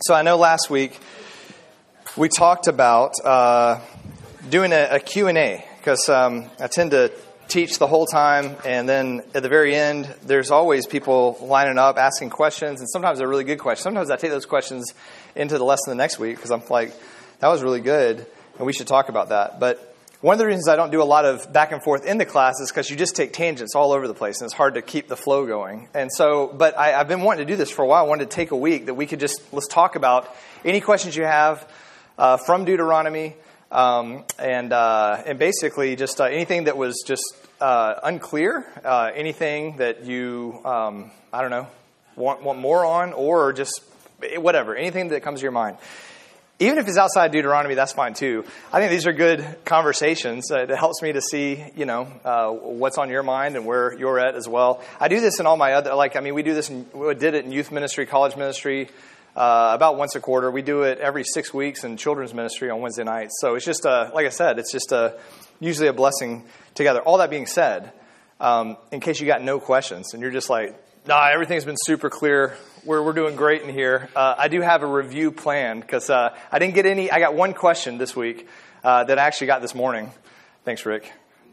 So I know last week we talked about doing a Q&A because I tend to teach the whole time, and then at the very end, there's always people lining up, asking questions, and sometimes they're really good questions. Sometimes I take those questions into the lesson the next week because I'm like, that was really good, and we should talk about that. But one of the reasons I don't do a lot of back and forth in the class is because you just take tangents all over the place, and it's hard to keep the flow going. And so, but I've been wanting to do this for a while. I wanted to take a week that we could let's talk about any questions you have from Deuteronomy, and basically just anything that was just unclear, anything that you, I don't know, want more on, or just whatever, anything that comes to your mind. Even if it's outside Deuteronomy, that's fine too. I think these are good conversations. It helps me to see, what's on your mind and where you're at as well. I do this in all my other, we do this, we did it in youth ministry, college ministry, about once a quarter. We do it every 6 weeks in children's ministry on Wednesday nights. So it's just, like I said, it's just usually a blessing together. All that being said, in case you got no questions and you're just like, nah, everything's been super clear. We're doing great in here. I do have a review planned because I didn't get any. I got one question this week that I actually got this morning. Thanks, Rick.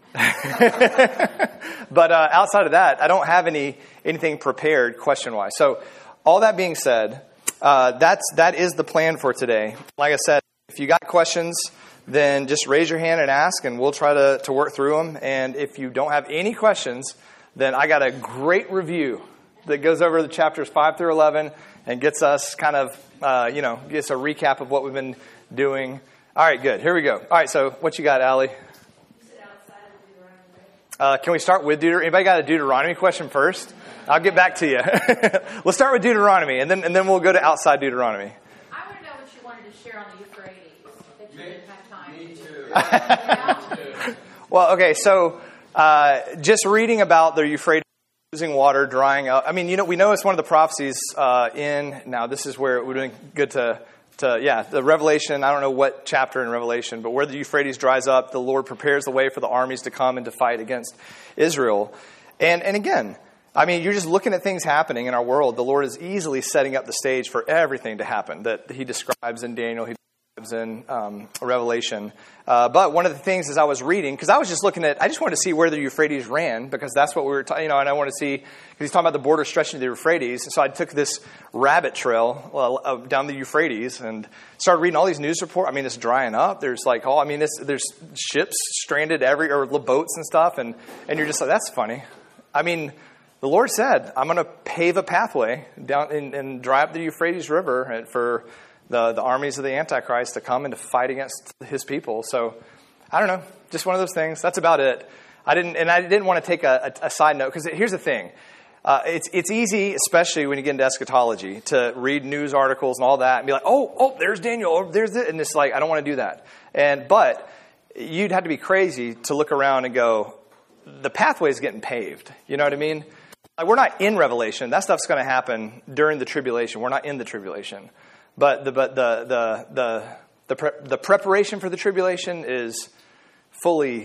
But outside of that, I don't have anything prepared question-wise. So all that being said, that is the plan for today. Like I said, if you got questions, then just raise your hand and ask, and we'll try to work through them. And if you don't have any questions, then I got a great review that goes over the chapters 5 through 11 and gets us kind of, gets a recap of what we've been doing. All right, good. Here we go. All right, so what you got, Allie? Can we start with Deuteronomy? Anybody got a Deuteronomy question first? I'll get back to you. Let's start with Deuteronomy, and then we'll go to outside Deuteronomy. I want to know what you wanted to share on the Euphrates that you didn't have time to do. Well, okay, so just reading about the Euphrates losing water, drying up. I mean, we know it's one of the prophecies now this is where it would be good the Revelation, I don't know what chapter in Revelation, but where the Euphrates dries up, the Lord prepares the way for the armies to come and to fight against Israel. And again, I mean, you're just looking at things happening in our world. The Lord is easily setting up the stage for everything to happen that he describes in Daniel, he describes in Revelation. But one of the things as I was reading, because I was just looking at, I just wanted to see where the Euphrates ran, because that's what we were talking, and I wanted to see, because he's talking about the border stretching to the Euphrates. And so I took this rabbit trail down the Euphrates and started reading all these news reports. I mean, it's drying up. There's there's ships stranded or boats and stuff. And you're just like, that's funny. I mean, the Lord said, I'm going to pave a pathway down and dry up the Euphrates River for the armies of the Antichrist to come and to fight against his people. So, I don't know, just one of those things. That's about it. I didn't want to take a side note, because here's the thing. It's easy, especially when you get into eschatology, to read news articles and all that and be like, oh, there's Daniel, or there's it. And it's like, I don't want to do that. But you'd have to be crazy to look around and go, the pathway is getting paved. You know what I mean? Like, we're not in Revelation. That stuff's going to happen during the tribulation. We're not in the tribulation. But the preparation for the tribulation is fully,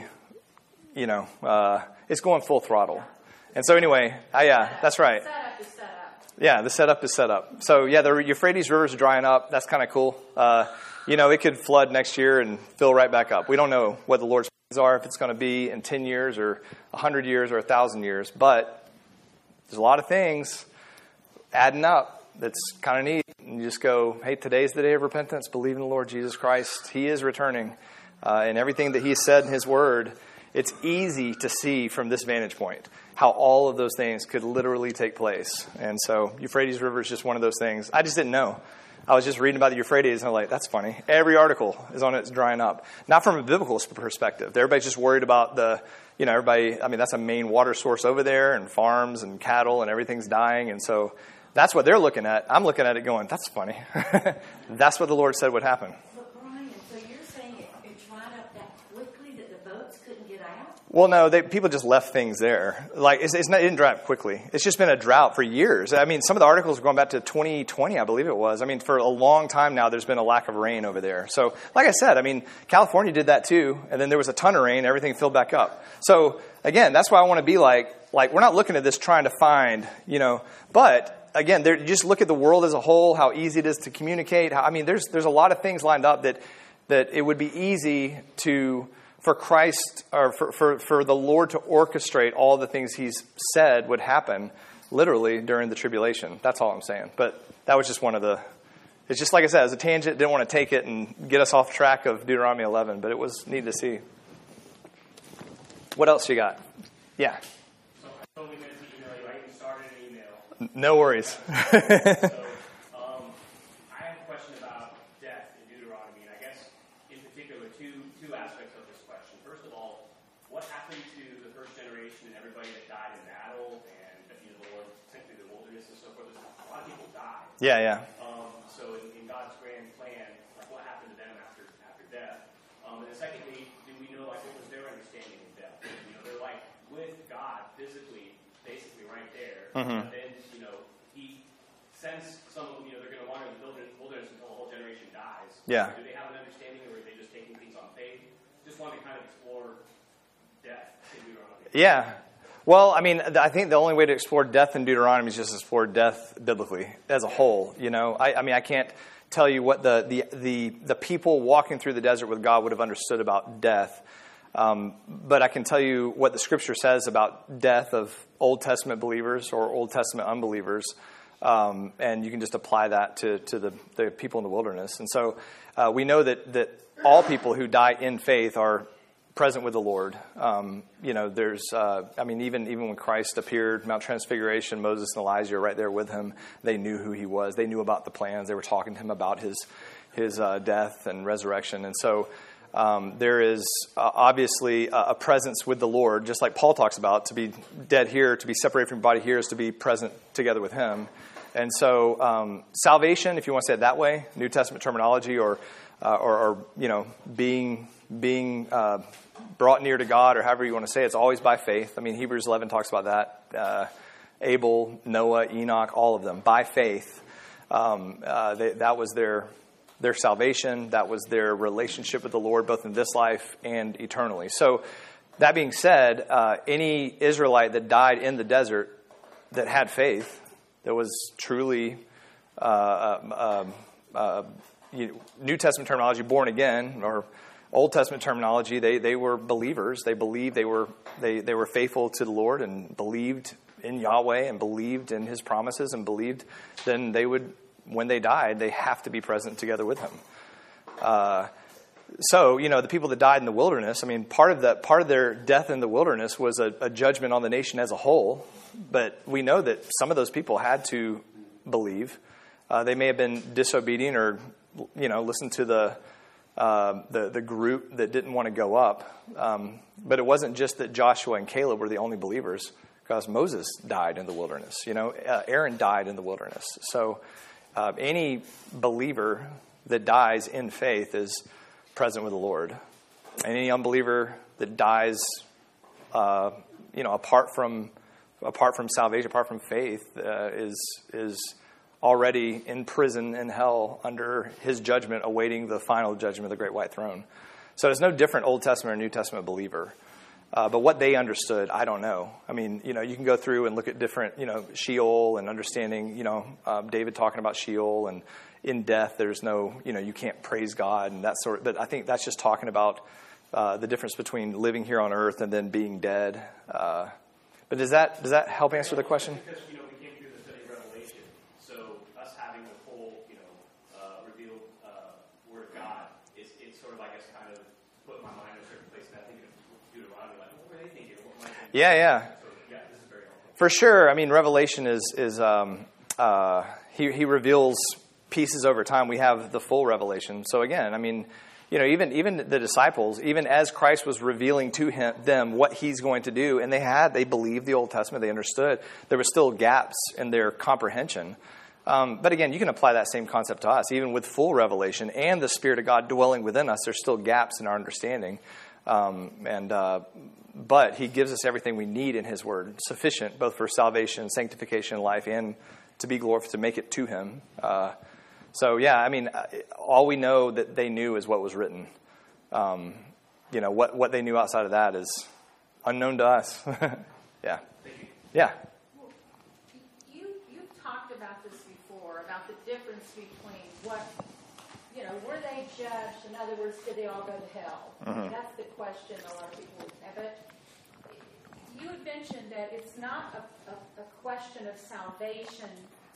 it's going full throttle. And so anyway, that's right. The setup is set up. Yeah, the setup is set up. So yeah, the Euphrates River is drying up. That's kind of cool. It could flood next year and fill right back up. We don't know what the Lord's plans are, if it's going to be in 10 years or 100 years or 1,000 years. But there's a lot of things adding up that's kind of neat. And you just go, hey, today's the day of repentance. Believe in the Lord Jesus Christ. He is returning. And everything that he said in his word, it's easy to see from this vantage point how all of those things could literally take place. And so Euphrates River is just one of those things. I just didn't know. I was just reading about the Euphrates, and I'm like, that's funny. Every article is on it's drying up. Not from a biblical perspective. Everybody's just worried about that's a main water source over there, and farms and cattle, and everything's dying. And so that's what they're looking at. I'm looking at it going, that's funny. That's what the Lord said would happen. But Brian, so you're saying it dried up that quickly that the boats couldn't get out? Well, no, people just left things there. Like, it didn't dry up quickly. It's just been a drought for years. I mean, some of the articles are going back to 2020, I believe it was. I mean, for a long time now, there's been a lack of rain over there. So, like I said, I mean, California did that too, and then there was a ton of rain, everything filled back up. So, again, that's why I want to be like we're not looking at this trying to find, but again, just look at the world as a whole, how easy it is to communicate. There's a lot of things lined up that it would be easy for Christ, or for the Lord to orchestrate all the things he's said would happen literally during the tribulation. That's all I'm saying. But that was just one of the, it's just like I said, as a tangent, didn't want to take it and get us off track of Deuteronomy 11, but it was neat to see. What else you got? Yeah. So I totally meant to email you. I even started an email. No worries. I have a question about death in Deuteronomy, and I guess in particular two aspects of this question. First of all, what happened to the first generation and everybody that died in battle and the Lord sent through the wilderness and so forth? A lot of people died. Yeah. So in God's grand plan, like what happened to them after death? And then secondly, do we know like what was their understanding of death? They're like with God physically, basically right there. Mm-hmm. But then He sends some of them. They're going to wander in the wilderness until the whole generation dies. Yeah. Do they have an understanding, or are they just taking things on faith? Just want to kind of explore death in Deuteronomy. Yeah. Well, I think the only way to explore death in Deuteronomy is just to explore death biblically as a whole. I can't tell you what the people walking through the desert with God would have understood about death. But I can tell you what the Scripture says about death of Old Testament believers or Old Testament unbelievers. And you can just apply that to the people in the wilderness. And so we know that all people who die in faith are present with the Lord. There's, even when Christ appeared, Mount Transfiguration, Moses and Elijah are right there with him. They knew who he was. They knew about the plans. They were talking to him about his death and resurrection. And so there is obviously a presence with the Lord, just like Paul talks about. To be dead here, to be separated from your body here, is to be present together with him. And so salvation, if you want to say it that way, New Testament terminology, or being brought near to God, or however you want to say it, it's always by faith. Hebrews 11 talks about that. Abel, Noah, Enoch, all of them, by faith. That was their salvation. That was their relationship with the Lord, both in this life and eternally. So that being said, any Israelite that died in the desert that had faith, that was truly New Testament terminology, born again, or Old Testament terminology, they were believers. They believed, they were faithful to the Lord and believed in Yahweh and believed in his promises and believed, then they would, when they died, they have to be present together with him. So the people that died in the wilderness, part of their death in the wilderness was a judgment on the nation as a whole. But we know that some of those people had to believe. They may have been disobedient or, listened to the group that didn't want to go up. But it wasn't just that Joshua and Caleb were the only believers, because Moses died in the wilderness. Aaron died in the wilderness. So any believer that dies in faith is present with the Lord. And any unbeliever that dies, apart from salvation, apart from faith, is already in prison in hell under his judgment, awaiting the final judgment of the great white throne. So it's no different Old Testament or New Testament believer. But what they understood, I don't know. You can go through and look at different, Sheol and understanding, David talking about Sheol, and in death there's no, you can't praise God and that sort of, but I think that's just talking about the difference between living here on earth and then being dead. But does that help answer the question? Because, we came through the study of Revelation, so us having the full, revealed Word of God, it's sort of, I guess, kind of put my mind in a certain place, and I think of Deuteronomy, like, what were they thinking? What might they think? Yeah. So, this is very helpful. For sure. Revelation is he reveals pieces over time. We have the full revelation. So again, even the disciples, even as Christ was revealing to them what he's going to do, and they believed the Old Testament, they understood, there were still gaps in their comprehension. But again, you can apply that same concept to us. Even with full revelation and the Spirit of God dwelling within us, there's still gaps in our understanding. But he gives us everything we need in his word, sufficient both for salvation, sanctification, life, and to be glorified, to make it to him. All we know that they knew is what was written. What they knew outside of that is unknown to us. Yeah. Thank you. Yeah. Well, you've talked about difference between what, were they judged? In other words, did they all go to hell? Mm-hmm. That's the question a lot of people have. But you had mentioned that it's not a question of salvation,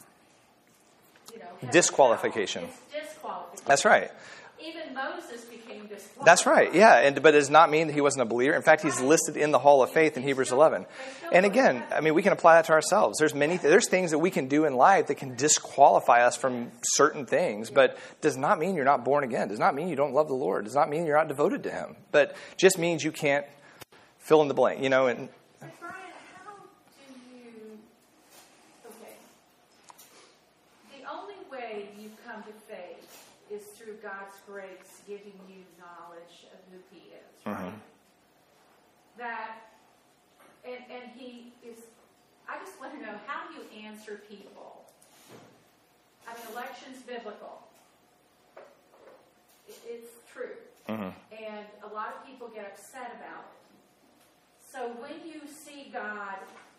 Disqualification. It's disqualification. That's right. Even Moses became disqualified. That's right, yeah. But it does not mean that he wasn't a believer. In fact, he's listed in the Hall of Faith in Hebrews 11. And again, we can apply that to ourselves. There's things that we can do in life that can disqualify us from certain things, but does not mean you're not born again. Does not mean you don't love the Lord. Does not mean you're not devoted to Him. But just means you can't fill in the blank, And But Brian, how do you... Okay. The only way you come to faith is through God's grace giving you knowledge of who He is, right? Mm-hmm. And He is... I just want to know, how do you answer people? I mean, election's biblical. It's true. Mm-hmm. And a lot of people get upset about it. So when you see God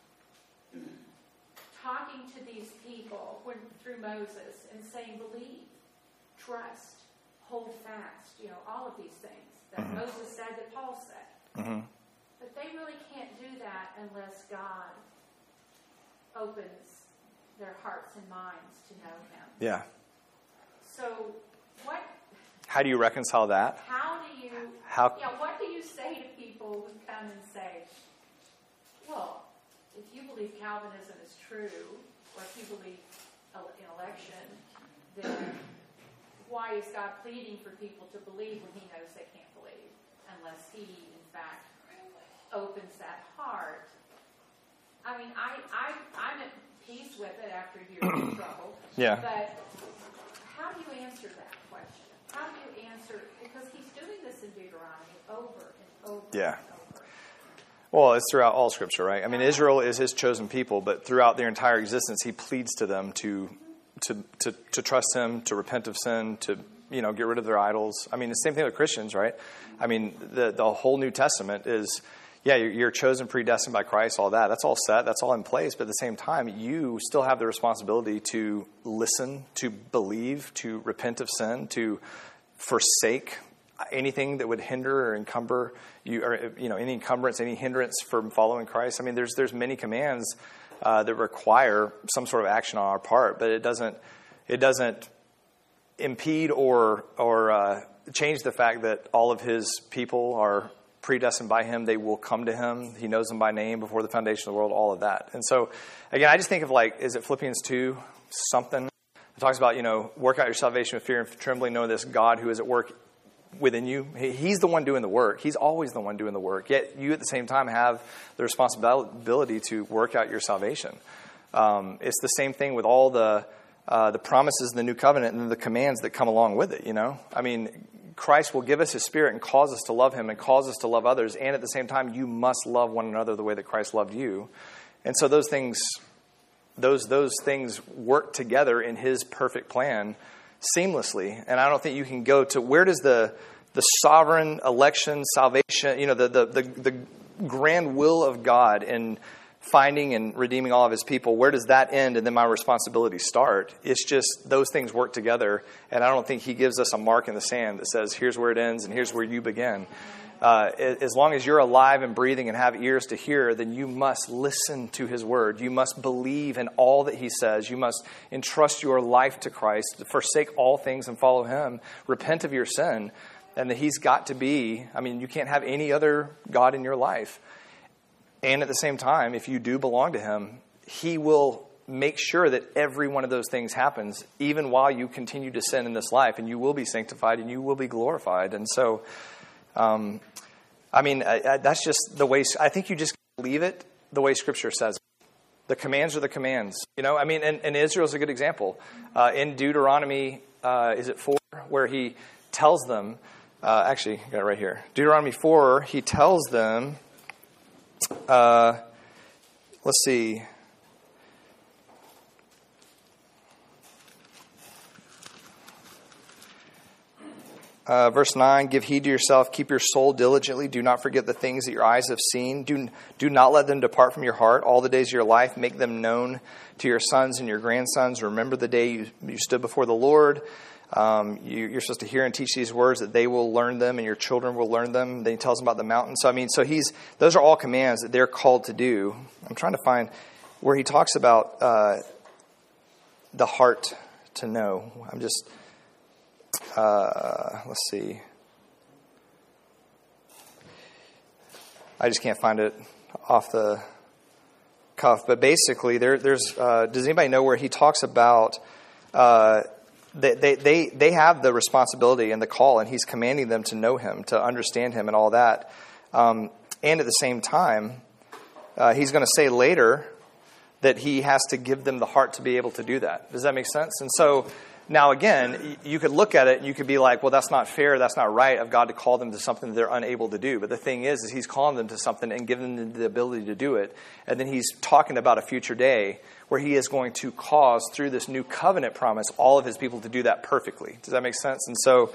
talking to these people through Moses and saying, believe, trust, hold fast, all of these things that Mm-hmm. Moses said, that Paul said. Mm-hmm. But they really can't do that unless God opens their hearts and minds to know Him. Yeah. So How do you reconcile that? what do you say to people who come and say, well, if you believe Calvinism is true, or if you believe in election, then why is God pleading for people to believe when He knows they can't believe, unless He, in fact, opens that heart? I mean, I'm at peace with it after years of trouble. Yeah. But how do you answer that question? How do you answer, because He's doing this in Deuteronomy over and over Yeah. and over. Well, it's throughout all Scripture, right? I mean, Israel is His chosen people, but throughout their entire existence, He pleads to them to trust Him, to repent of sin, to get rid of their idols. I mean, the same thing with Christians, right? I mean, the whole New Testament is, you're chosen, predestined by Christ, all that. That's all set. That's all in place. But at the same time, you still have the responsibility to listen, to believe, to repent of sin, to forsake anything that would hinder or encumber you, or any encumbrance, any hindrance from following Christ. I mean, there's many commands that require some sort of action on our part, but it doesn't impede or change the fact that all of His people are predestined by Him. They will come to Him. He knows them by name before the foundation of the world, all of that. And so, again, I just think of is it Philippians 2 something? It talks about, work out your salvation with fear and trembling, know this God who is at work within you. He's the one doing the work. He's always the one doing the work. Yet you at the same time have the responsibility to work out your salvation. It's the same thing with all the promises in the new covenant and the commands that come along with it, I mean, Christ will give us His Spirit and cause us to love Him and cause us to love others. And at the same time, you must love one another the way that Christ loved you. And so those things work together in His perfect plan seamlessly. And I don't think you can go to, where does the sovereign election, salvation, the grand will of God in finding and redeeming all of His people, where does that end and then my responsibilities start? It's just those things work together, and I don't think He gives us a mark in the sand that says, here's where it ends and here's where you begin. As long as you're alive and breathing and have ears to hear, then you must listen to His word. You must believe in all that He says. You must entrust your life to Christ, forsake all things and follow Him, repent of your sin, and that He's got to be, you can't have any other God in your life. And at the same time, if you do belong to Him, He will make sure that every one of those things happens, even while you continue to sin in this life, and you will be sanctified and you will be glorified. And so, that's just the way, I think you just leave it the way Scripture says it. The commands are the commands. And Israel's a good example. In Deuteronomy, is it 4, where He tells them, actually, I got it right here. Deuteronomy 4, He tells them, let's see. Verse 9, give heed to yourself, keep your soul diligently. Do not forget the things that your eyes have seen. Do not let them depart from your heart. All the days of your life, make them known to your sons and your grandsons. Remember the day you stood before the Lord. You're supposed to hear and teach these words, that they will learn them and your children will learn them. Then he tells them about the mountain. So those are all commands that they're called to do. I'm trying to find where he talks about the heart to know. Let's see. I just can't find it off the cuff. But basically, there's. Does anybody know where he talks about? They have the responsibility and the call, and he's commanding them to know him, to understand him, and all that. And at the same time, he's going to say later that he has to give them the heart to be able to do that. Does that make sense? And so now again, you could look at it and you could be like, well, that's not fair, that's not right of God to call them to something that they're unable to do. But the thing is he's calling them to something and giving them the ability to do it. And then he's talking about a future day where he is going to cause, through this new covenant promise, all of his people to do that perfectly. Does that make sense? And so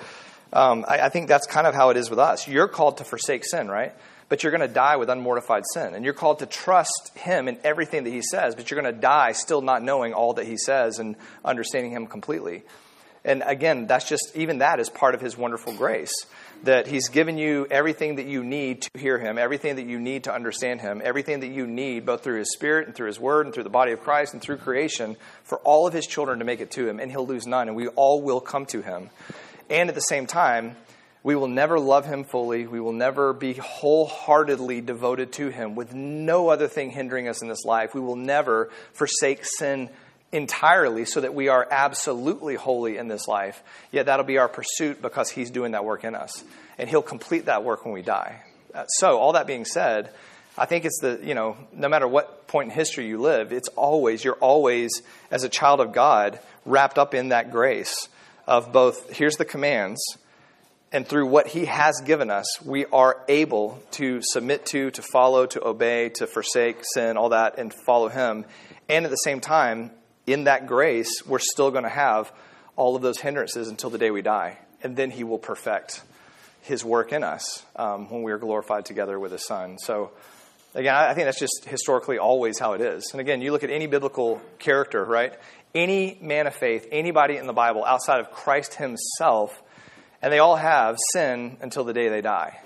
I think that's kind of how it is with us. You're called to forsake sin, right? But you're going to die with unmortified sin. And you're called to trust him in everything that he says, but you're going to die still not knowing all that he says and understanding him completely. And again, even that is part of his wonderful grace, that he's given you everything that you need to hear him, everything that you need to understand him, everything that you need, both through his Spirit and through his word and through the body of Christ and through creation, for all of his children to make it to him, and he'll lose none, and we all will come to him. And at the same time, we will never love him fully. We will never be wholeheartedly devoted to him with no other thing hindering us in this life. We will never forsake sin entirely so that we are absolutely holy in this life. Yet that'll be our pursuit because he's doing that work in us. And he'll complete that work when we die. So all that being said, I think it's no matter what point in history you live, you're always, as a child of God, wrapped up in that grace of both, here's the commands, and through what he has given us, we are able to submit to follow, to obey, to forsake sin, all that, and follow him. And at the same time, in that grace, we're still going to have all of those hindrances until the day we die. And then he will perfect his work in us when we are glorified together with his son. So, again, I think that's just historically always how it is. And again, you look at any biblical character, right? Any man of faith, anybody in the Bible outside of Christ himself, and they all have sin until the day they die,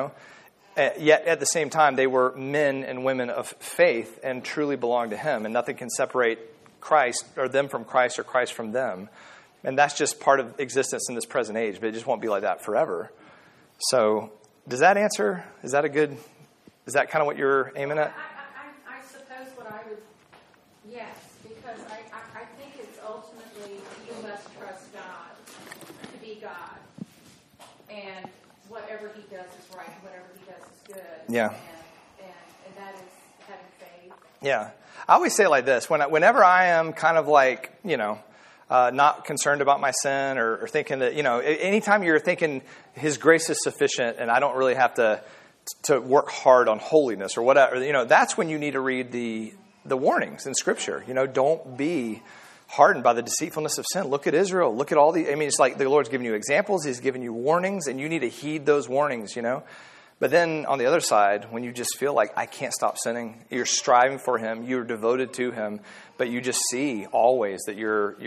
Yet at the same time, they were men and women of faith and truly belong to him. And nothing can separate Christ or them from Christ or Christ from them. And that's just part of existence in this present age. But it just won't be like that forever. So does that answer? Is that kind of what you're aiming at? I suppose what I would, yes, because I think it's ultimately you must trust God to be God. And whatever he does is right, and whatever he does is good. Yeah. And that is having faith. Yeah. I always say it like this. Whenever I am kind of like, not concerned about my sin or thinking that, anytime you're thinking his grace is sufficient and I don't really have to work hard on holiness or whatever, that's when you need to read the warnings in Scripture. Don't be hardened by the deceitfulness of sin. Look at Israel. Look at it's like the Lord's giving you examples. He's giving you warnings, and you need to heed those warnings, But then on the other side, when you just feel like I can't stop sinning, you're striving for him, you're devoted to him, but you just see always that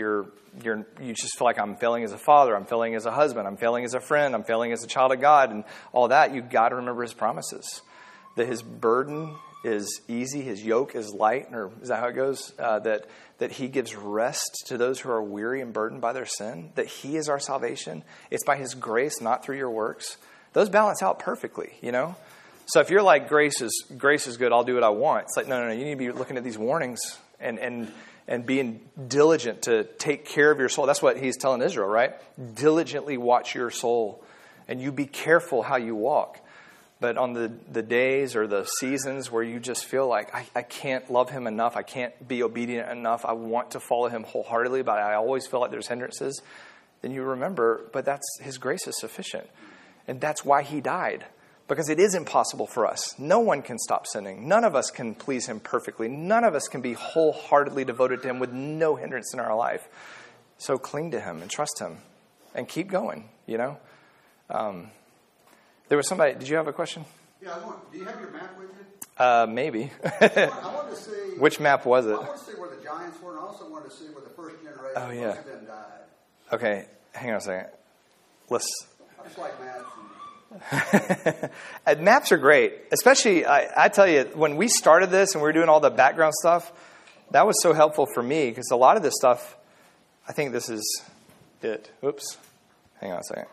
you just feel like I'm failing as a father, I'm failing as a husband, I'm failing as a friend, I'm failing as a child of God, and all that. You've got to remember his promises, that his burden is easy, his yoke is light, or is that how it goes? That he gives rest to those who are weary and burdened by their sin, that he is our salvation. It's by his grace, not through your works. Those balance out perfectly, So if you're like, grace is good, I'll do what I want. It's like, no, you need to be looking at these warnings and being diligent to take care of your soul. That's what he's telling Israel, right? Diligently watch your soul, and you be careful how you walk. But on the days or the seasons where you just feel like, I can't love him enough, I can't be obedient enough, I want to follow him wholeheartedly, but I always feel like there's hindrances, then you remember, but that's his grace is sufficient. And that's why he died. Because it is impossible for us. No one can stop sinning. None of us can please him perfectly. None of us can be wholeheartedly devoted to him with no hindrance in our life. So cling to him and trust him and keep going, There was somebody. Did you have a question? Yeah, do you have your map with you? Maybe. I wanted to see. Which map was it? I wanted to see where the giants were, and I also wanted to see where the first generation, Oh, yeah. most of them died. Okay, hang on a second. Let's. I just like maps. Maps are great, especially I tell you, when we started this and we were doing all the background stuff, that was so helpful for me because a lot of this stuff, I think this is it. Oops, hang on a second.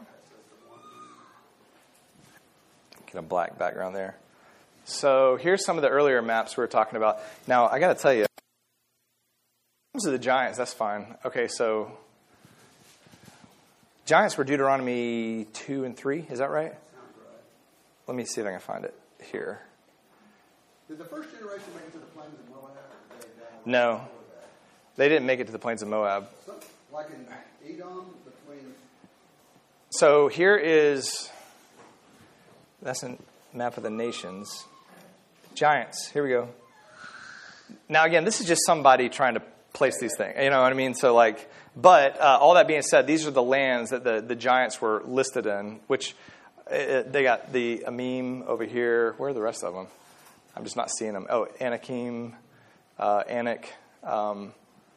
Get a black background there. So here's some of the earlier maps we were talking about. Now I got to tell you, in terms of the giants, that's fine. Okay, so giants were Deuteronomy 2 and 3. Is that right? Let me see if I can find it here. Did the first generation make it to the plains of Moab? Or did they die No. They didn't make it to the plains of Moab. So, like in Edom, between. So here is, that's a map of the nations. Giants, here we go. Now again, this is just somebody trying to place these things. You know what I mean? So like, but all that being said, these are the lands that the giants were listed in, which they got the Amim over here. Where are the rest of them? I'm just not seeing them. Oh, Anakim, Anak. Somewhere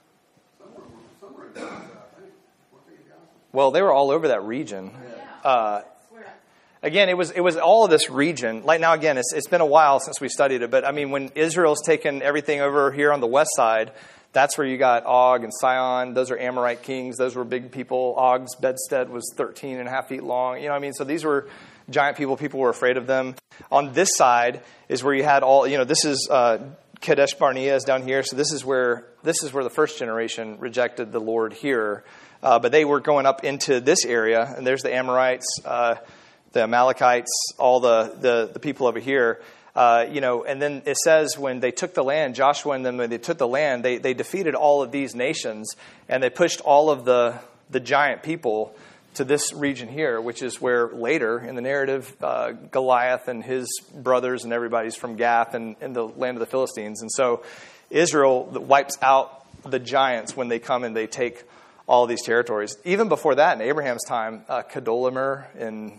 in Gaza, I think. Weren't they in Gaza? Well, they were all over that region. Yeah. Again, it was all of this region. Like now, again, it's been a while since we studied it. But I mean, when Israel's taken everything over here on the west side, that's where you got Og and Sihon. Those are Amorite kings. Those were big people. Og's bedstead was 13 and a half feet long. You know what I mean? So these were giant people. People were afraid of them. On this side is where you had all, this is Kadesh Barnea is down here. So this is where the first generation rejected the Lord here. But they were going up into this area. And there's the Amorites, the Amalekites, all the people over here. And then it says when they took the land, Joshua and them, when they took the land, they defeated all of these nations, and they pushed all of the giant people to this region here, which is where later in the narrative, Goliath and his brothers and everybody's from Gath and in the land of the Philistines. And so Israel wipes out the giants when they come and they take all these territories. Even before that, in Abraham's time, Kedorlaomer in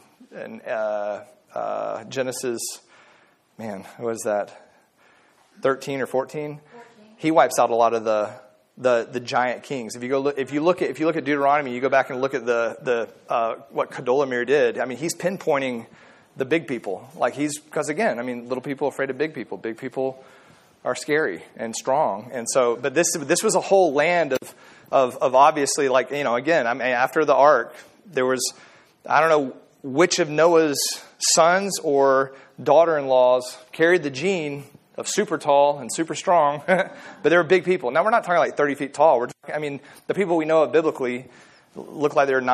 Genesis... Man, what was that? 13 or 14? He wipes out a lot of the giant kings. If you look at Deuteronomy, you go back and look at the what Kedorlaomer did. I mean, he's pinpointing the big people. Because again, I mean, little people are afraid of big people. Big people are scary and strong. And so, but this was a whole land of obviously, again, I mean, after the ark, there was, I don't know which of Noah's sons or daughter-in-laws carried the gene of super tall and super strong, but they were big people. Now, we're not talking like 30 feet tall. The people we know of biblically look like they're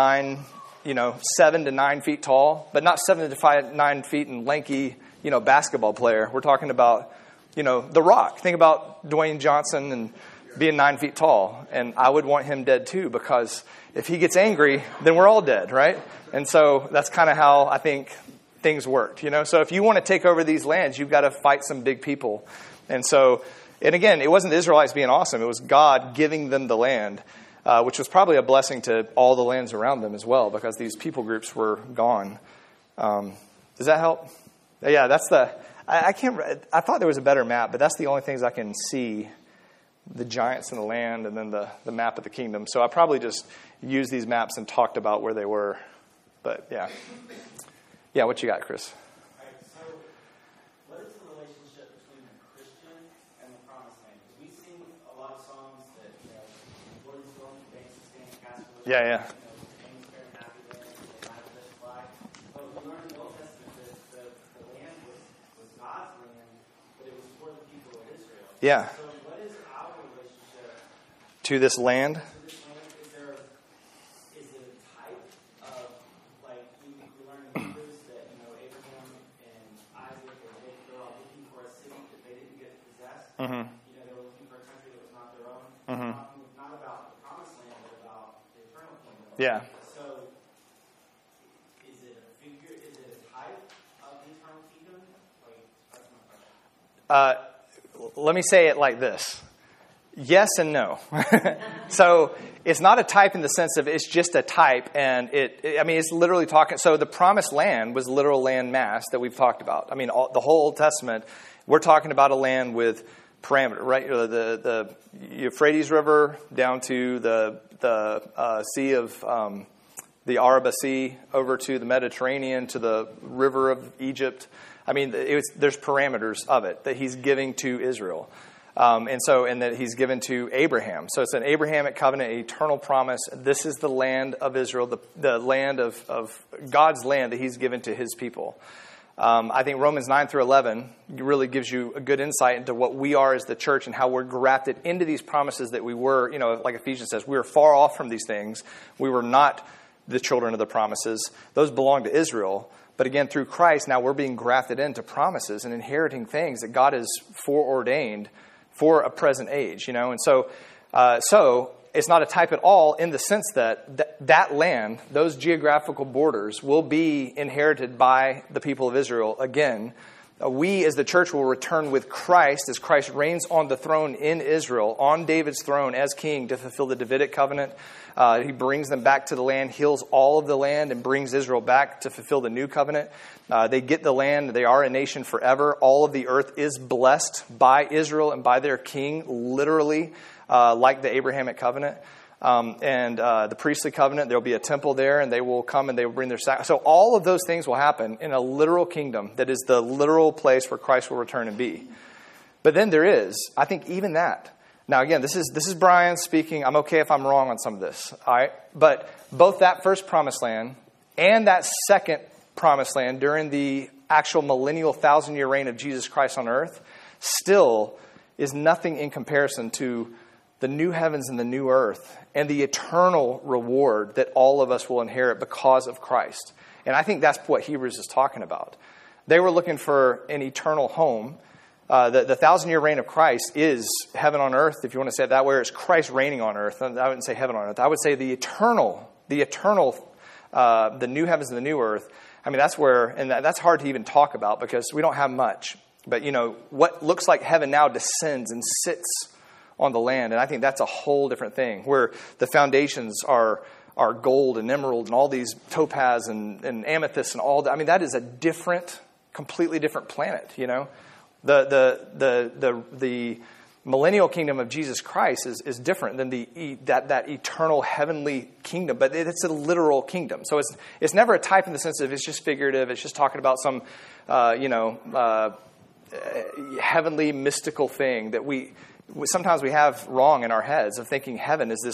7 to 9 feet tall, but not 7 to 9 feet and lanky, basketball player. We're talking about, The Rock. Think about Dwayne Johnson and being 9 feet tall, and I would want him dead too, because if he gets angry, then we're all dead, right? And so that's kind of how I think things worked, So if you want to take over these lands, you've got to fight some big people. And again, it wasn't the Israelites being awesome. It was God giving them the land, which was probably a blessing to all the lands around them as well, because these people groups were gone. Does that help? Yeah, that's I thought there was a better map, but that's the only things I can see, the giants in the land and then the map of the kingdom. So I probably just used these maps and talked about where they were. But yeah. Yeah, what you got, Chris? All right, so what is the relationship between the Christian and the Promised Land? Because we sing a lot of songs that, Lord is going to banks of stand, cast away. Yeah. Things very happy there, the land of this fly. But we learn in the Old Testament that the land was God's land, but it was for the people of Israel. Yeah. So what is our relationship to this land? Is it a type of, we learn in Hebrews that, Abraham and Isaac and Jacob, they're all looking for a city that they didn't get to possess. Mm-hmm. They were looking for a country that was not their own. Mm-hmm. Not about the promised land, but about the eternal kingdom. Yeah. So, is it a figure, is it a type of the eternal kingdom? That's my question. Let me say it like this. Yes and no. So it's not a type in the sense of it's just a type, and it's literally talking. So the promised land was literal land mass that we've talked about. I mean, the whole Old Testament, we're talking about a land with parameter, right? The Euphrates River down to the Sea of the Araba Sea over to the Mediterranean to the river of Egypt. I mean, there's parameters of it that he's giving to Israel. And that he's given to Abraham. So it's an Abrahamic covenant, an eternal promise. This is the land of Israel, the land of God's land that he's given to his people. I think Romans 9 through 11 really gives you a good insight into what we are as the church and how we're grafted into these promises that we were, like Ephesians says, we were far off from these things. We were not the children of the promises. Those belong to Israel. But again, through Christ, now we're being grafted into promises and inheriting things that God has foreordained for a present age, and so it's not a type at all in the sense that that land, those geographical borders, will be inherited by the people of Israel again. We, as the church, will return with Christ as Christ reigns on the throne in Israel, on David's throne as king to fulfill the Davidic covenant. He brings them back to the land, heals all of the land, and brings Israel back to fulfill the new covenant. They get the land. They are a nation forever. All of the earth is blessed by Israel and by their king, literally, like the Abrahamic covenant. And the priestly covenant, there will be a temple there, and they will come and they will bring their sacrifice. So all of those things will happen in a literal kingdom that is the literal place where Christ will return and be. But then there is, I think, even that. Now, again, this is Brian speaking. I'm okay if I'm wrong on some of this. All right? But both that first promised land and that second promised land during the actual millennial 1,000-year reign of Jesus Christ on earth still is nothing in comparison to the new heavens and the new earth and the eternal reward that all of us will inherit because of Christ. And I think that's what Hebrews is talking about. They were looking for an eternal home. The 1,000-year reign of Christ is heaven on earth, if you want to say it that way, or it's Christ reigning on earth. I wouldn't say heaven on earth. I would say the eternal, the new heavens and the new earth. I mean, that's where, and that's hard to even talk about because we don't have much. But, what looks like heaven now descends and sits on the land. And I think that's a whole different thing, where the foundations are gold and emerald and all these topaz and amethyst and all that. I mean, that is a completely different planet, The millennial kingdom of Jesus Christ is different than that eternal heavenly kingdom, but it's a literal kingdom. So it's never a type in the sense of it's just figurative. It's just talking about some heavenly mystical thing that sometimes we have wrong in our heads of thinking heaven is this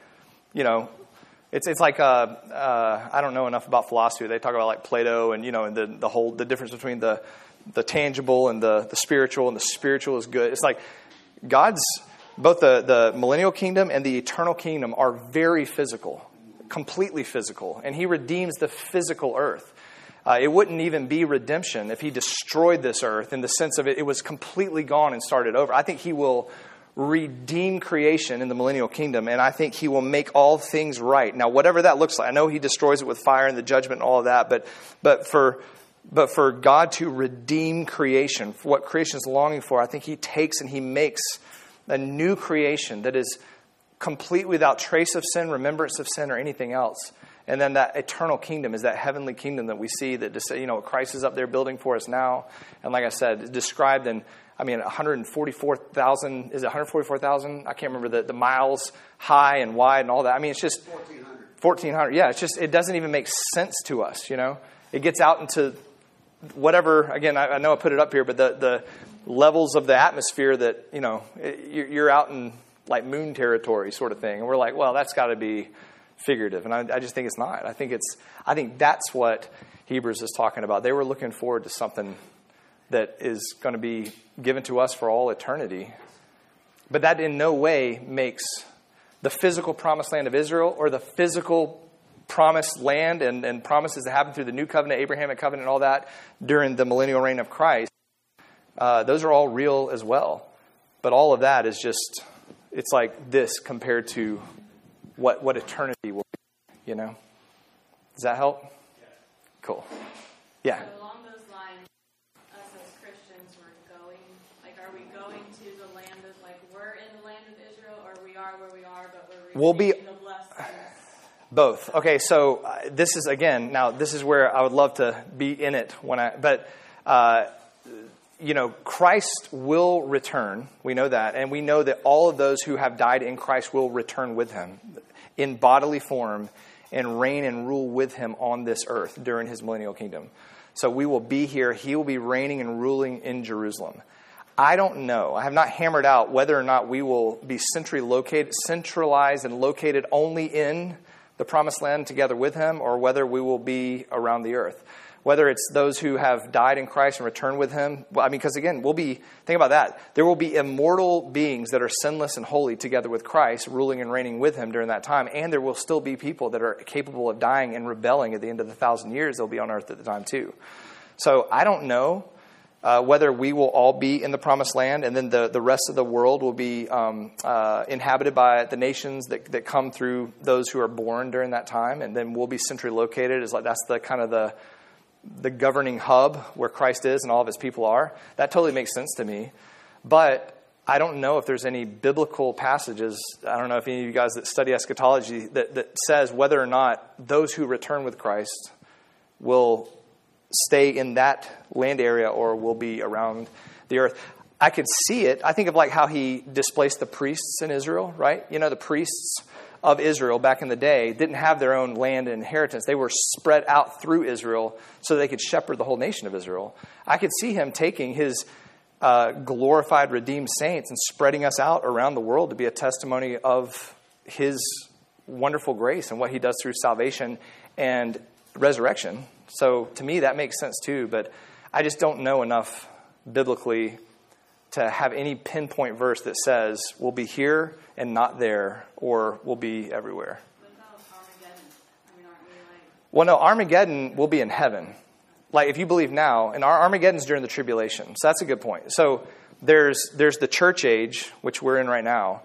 it's like I don't know enough about philosophy. They talk about like Plato and and the difference between the tangible and the spiritual, and the spiritual is good. It's like God's, both the millennial kingdom and the eternal kingdom are very physical, completely physical, and he redeems the physical earth. It wouldn't even be redemption if he destroyed this earth in the sense of it was completely gone and started over. I think he will redeem creation in the millennial kingdom, and I think he will make all things right. Now, whatever that looks like, I know he destroys it with fire and the judgment and all of that, but for God to redeem creation, for what creation is longing for, I think he takes and he makes a new creation that is complete without trace of sin, remembrance of sin, or anything else. And then that eternal kingdom is that heavenly kingdom that we see that Christ is up there building for us now. And like I said, described in, 144,000, is it 144,000? I can't remember the miles high and wide and all that. I mean, it's just 1,400. Yeah, it doesn't even make sense to us, It gets out into whatever, again, I know I put it up here, but the levels of the atmosphere that, you're out in like moon territory sort of thing. And we're like, well, that's got to be figurative. And I just think it's not. I think that's what Hebrews is talking about. They were looking forward to something that is going to be given to us for all eternity. But that in no way makes the physical promised land of Israel or the physical promised land and promises that happen through the new covenant, Abrahamic covenant, and all that during the millennial reign of Christ. Those are all real as well. But all of that is just, it's like this compared to what eternity will be, Does that help? Yeah. Cool. Yeah. So along those lines, us as Christians, are we going to the land of, we're in the land of Israel? are where we are, but we're We'll be- receiving the blessings. Both. Okay, so this is, again, now this is where I would love to be in it Christ will return. We know that. And we know that all of those who have died in Christ will return with him in bodily form and reign and rule with him on this earth during his millennial kingdom. So we will be here. He will be reigning and ruling in Jerusalem. I don't know. I have not hammered out whether or not we will be centralized and located only in the promised land together with him, or whether we will be around the earth. Whether it's those who have died in Christ and returned with him. Because again, think about that. There will be immortal beings that are sinless and holy together with Christ, ruling and reigning with him during that time. And there will still be people that are capable of dying and rebelling at the end of the 1,000 years. They'll be on earth at the time too. So I don't know whether we will all be in the promised land, and then the rest of the world will be inhabited by the nations that come through those who are born during that time. And then we'll be centrally located. That's the kind of the governing hub where Christ is and all of his people are. That totally makes sense to me. But I don't know if there's any biblical passages, I don't know if any of you guys that study eschatology, that says whether or not those who return with Christ will stay in that land area or will be around the earth. I could see it. I think of how he displaced the priests in Israel, right? The priests of Israel back in the day didn't have their own land and inheritance. They were spread out through Israel so they could shepherd the whole nation of Israel. I could see him taking his glorified, redeemed saints and spreading us out around the world to be a testimony of his wonderful grace and what he does through salvation and resurrection. So to me, that makes sense too, but I just don't know enough biblically to have any pinpoint verse that says we'll be here and not there, or we'll be everywhere. What about Armageddon? Aren't we Well, no, Armageddon will be in heaven. If you believe now, and our Armageddon's during the tribulation. So that's a good point. So there's the church age, which we're in right now.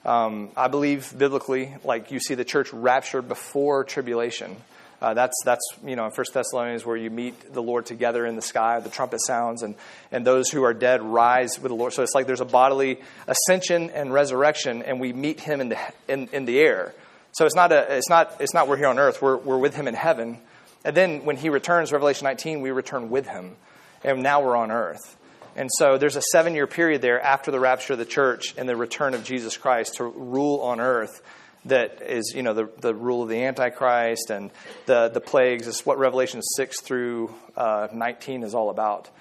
I believe biblically, you see the church raptured before tribulation. That's in 1 Thessalonians where you meet the Lord together in the sky, the trumpet sounds, and those who are dead rise with the Lord. So it's there's a bodily ascension and resurrection, and we meet him in the air. So it's not we're here on earth. We're with him in heaven, and then when he returns, Revelation 19, we return with him, and now we're on earth. And so there's a 7-year period there after the rapture of the church and the return of Jesus Christ to rule on earth. That is, the rule of the Antichrist and the plagues. Is what Revelation 6 through 19 is all about.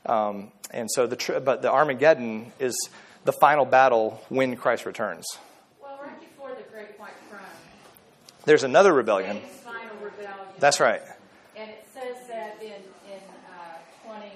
And so but the Armageddon is the final battle when Christ returns. Well, right before the Great White Throne, There's another rebellion. Satan's final rebellion. That's right. And it says that in 20,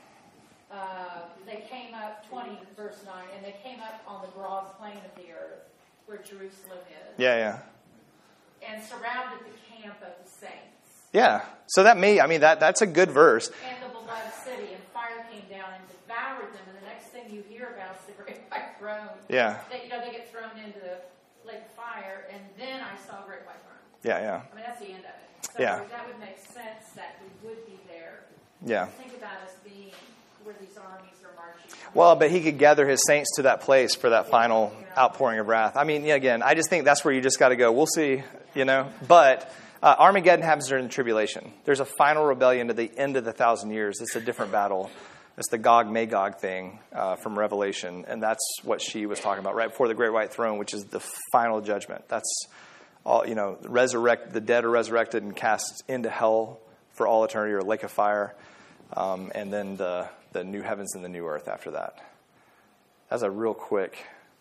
they came up, 20 verse 9, and they came up on the broad plain of the earth, where Jerusalem is. Yeah. And surrounded the camp of the saints. Yeah. So that's a good verse. And the beloved city, and fire came down and devoured them. And the next thing you hear about is the Great White Throne. Yeah. They get thrown into the lake of fire, and then I saw Great White Throne. Yeah. That's the end of it. So Yeah. that would make sense that we would be there. Yeah. Think about us being where these armies are marching. Well, but he could gather his saints to that place for that final outpouring of wrath. Again, I just think that's where you just got to go. We'll see, But Armageddon happens during the tribulation. There's a final rebellion to the end of the 1,000 years. It's a different battle. It's the Gog-Magog thing from Revelation. And that's what she was talking about right before the Great White Throne, which is the final judgment. That's all, the dead are resurrected and cast into hell for all eternity, or lake of fire. And then the new heavens and the new earth after that. That's a real quick,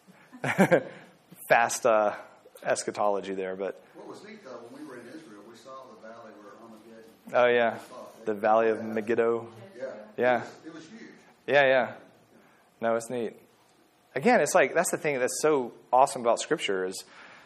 fast eschatology there. But What was neat, though, when we were in Israel, we saw the valley where Armageddon. oh yeah, the Valley of Megiddo. Yeah. It was huge. Yeah. No, it's neat. Again, it's that's the thing that's so awesome about Scripture is,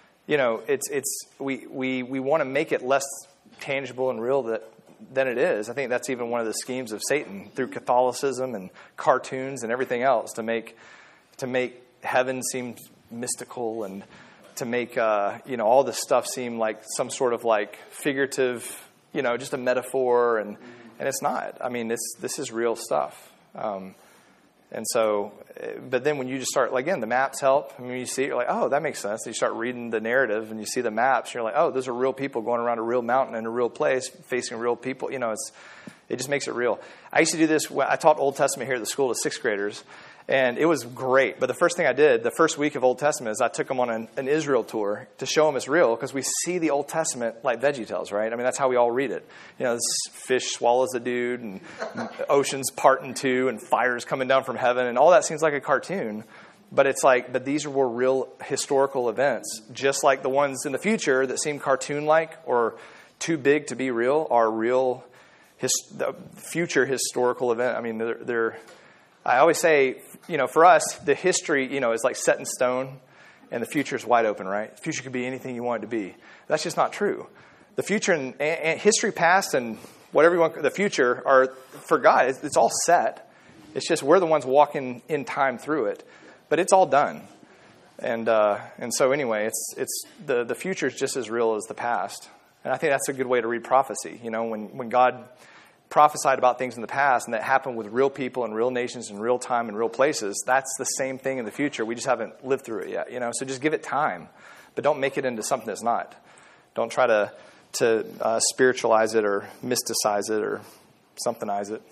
we want to make it less tangible and real than it is. I think that's even one of the schemes of Satan through Catholicism and cartoons and everything else to make heaven seem mystical and to make all this stuff seem like some sort of figurative, just a metaphor, and it's not. This is real stuff. And so, but then when you just start, again, the maps help. I mean, you see it, you're like, oh, that makes sense. And you start reading the narrative and you see the maps. And you're like, oh, those are real people going around a real mountain in a real place, facing real people. You know, it just makes it real. I used to do this. I taught Old Testament here at the school to sixth graders. And it was great. But the first thing I did, the first week of Old Testament, is I took them on an Israel tour to show them it's real, because we see the Old Testament like VeggieTales, right? I mean, that's how we all read it. You know, this fish swallows a dude, and oceans part in two, and fire's coming down from heaven, and all that seems like a cartoon. But it's like, but these were real historical events, just like the ones in the future that seem cartoon-like or too big to be real are real the future historical event. I mean, they're I always say, you know, for us, the history, you know, is like set in stone, and the future is wide open, right? The future could be anything you want it to be. That's just not true. The future and history past and whatever you want, the future are, for God, it's all set. It's just we're the ones walking in time through it, but it's all done. And so anyway, it's the future is just as real as the past. And I think that's a good way to read prophecy. You know, when God prophesied about things in the past and that happened with real people and real nations and real time and real places, that's the same thing in the future. We just haven't lived through it yet, you know. So just give it time, but don't make it into something that's not. Don't try to spiritualize it or mysticize it or somethingize it.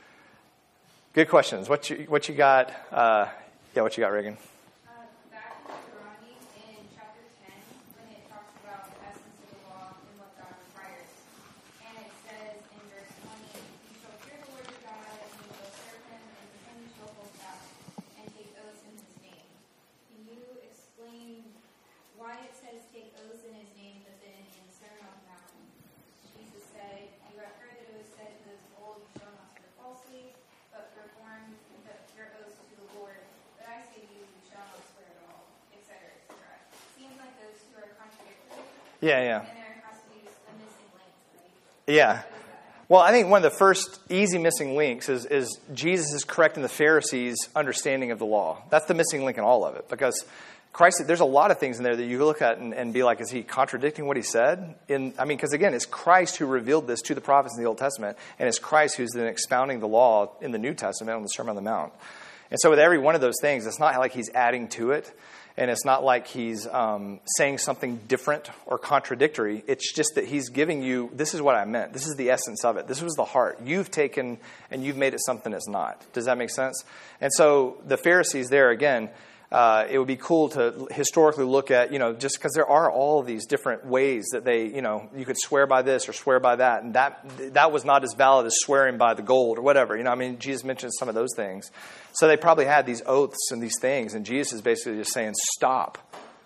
Good questions. What you got? What you got, Reagan? Back in Deuteronomy in chapter 10, when it talks about the essence of the law and what God requires. And it says in verse 20, you shall fear the Lord your God, and you shall serve him, and to him you shall hold fast, and take oaths in his name. Can you explain why it says take oaths in his name, but then in the Sermon on the Mount, Jesus said, you have heard that it was said to those of old, you shall not swear falsely, but perform your oaths to the Lord. But I say to you, you shall not swear at all, etc., etc. Seems like those two are contradictory. Yeah. And there has to be a missing link, right? Yeah. Well, I think one of the first easy missing links is Jesus is correcting the Pharisees' understanding of the law. That's the missing link in all of it, because Christ, there's a lot of things in there that you look at and be like, is he contradicting what he said? Because again, it's Christ who revealed this to the prophets in the Old Testament, and it's Christ who's then expounding the law in the New Testament on the Sermon on the Mount. And so with every one of those things, it's not like he's adding to it, and it's not like he's saying something different or contradictory. It's just that he's giving you, this is what I meant. This is the essence of it. This was the heart. You've taken and you've made it something that's not. Does that make sense? And so the Pharisees there, again, it would be cool to historically look at, you know, just because there are all of these different ways that they, you know, you could swear by this or swear by that. And that was not as valid as swearing by the gold or whatever. You know, I mean, Jesus mentioned some of those things. So they probably had these oaths and these things. And Jesus is basically just saying, stop.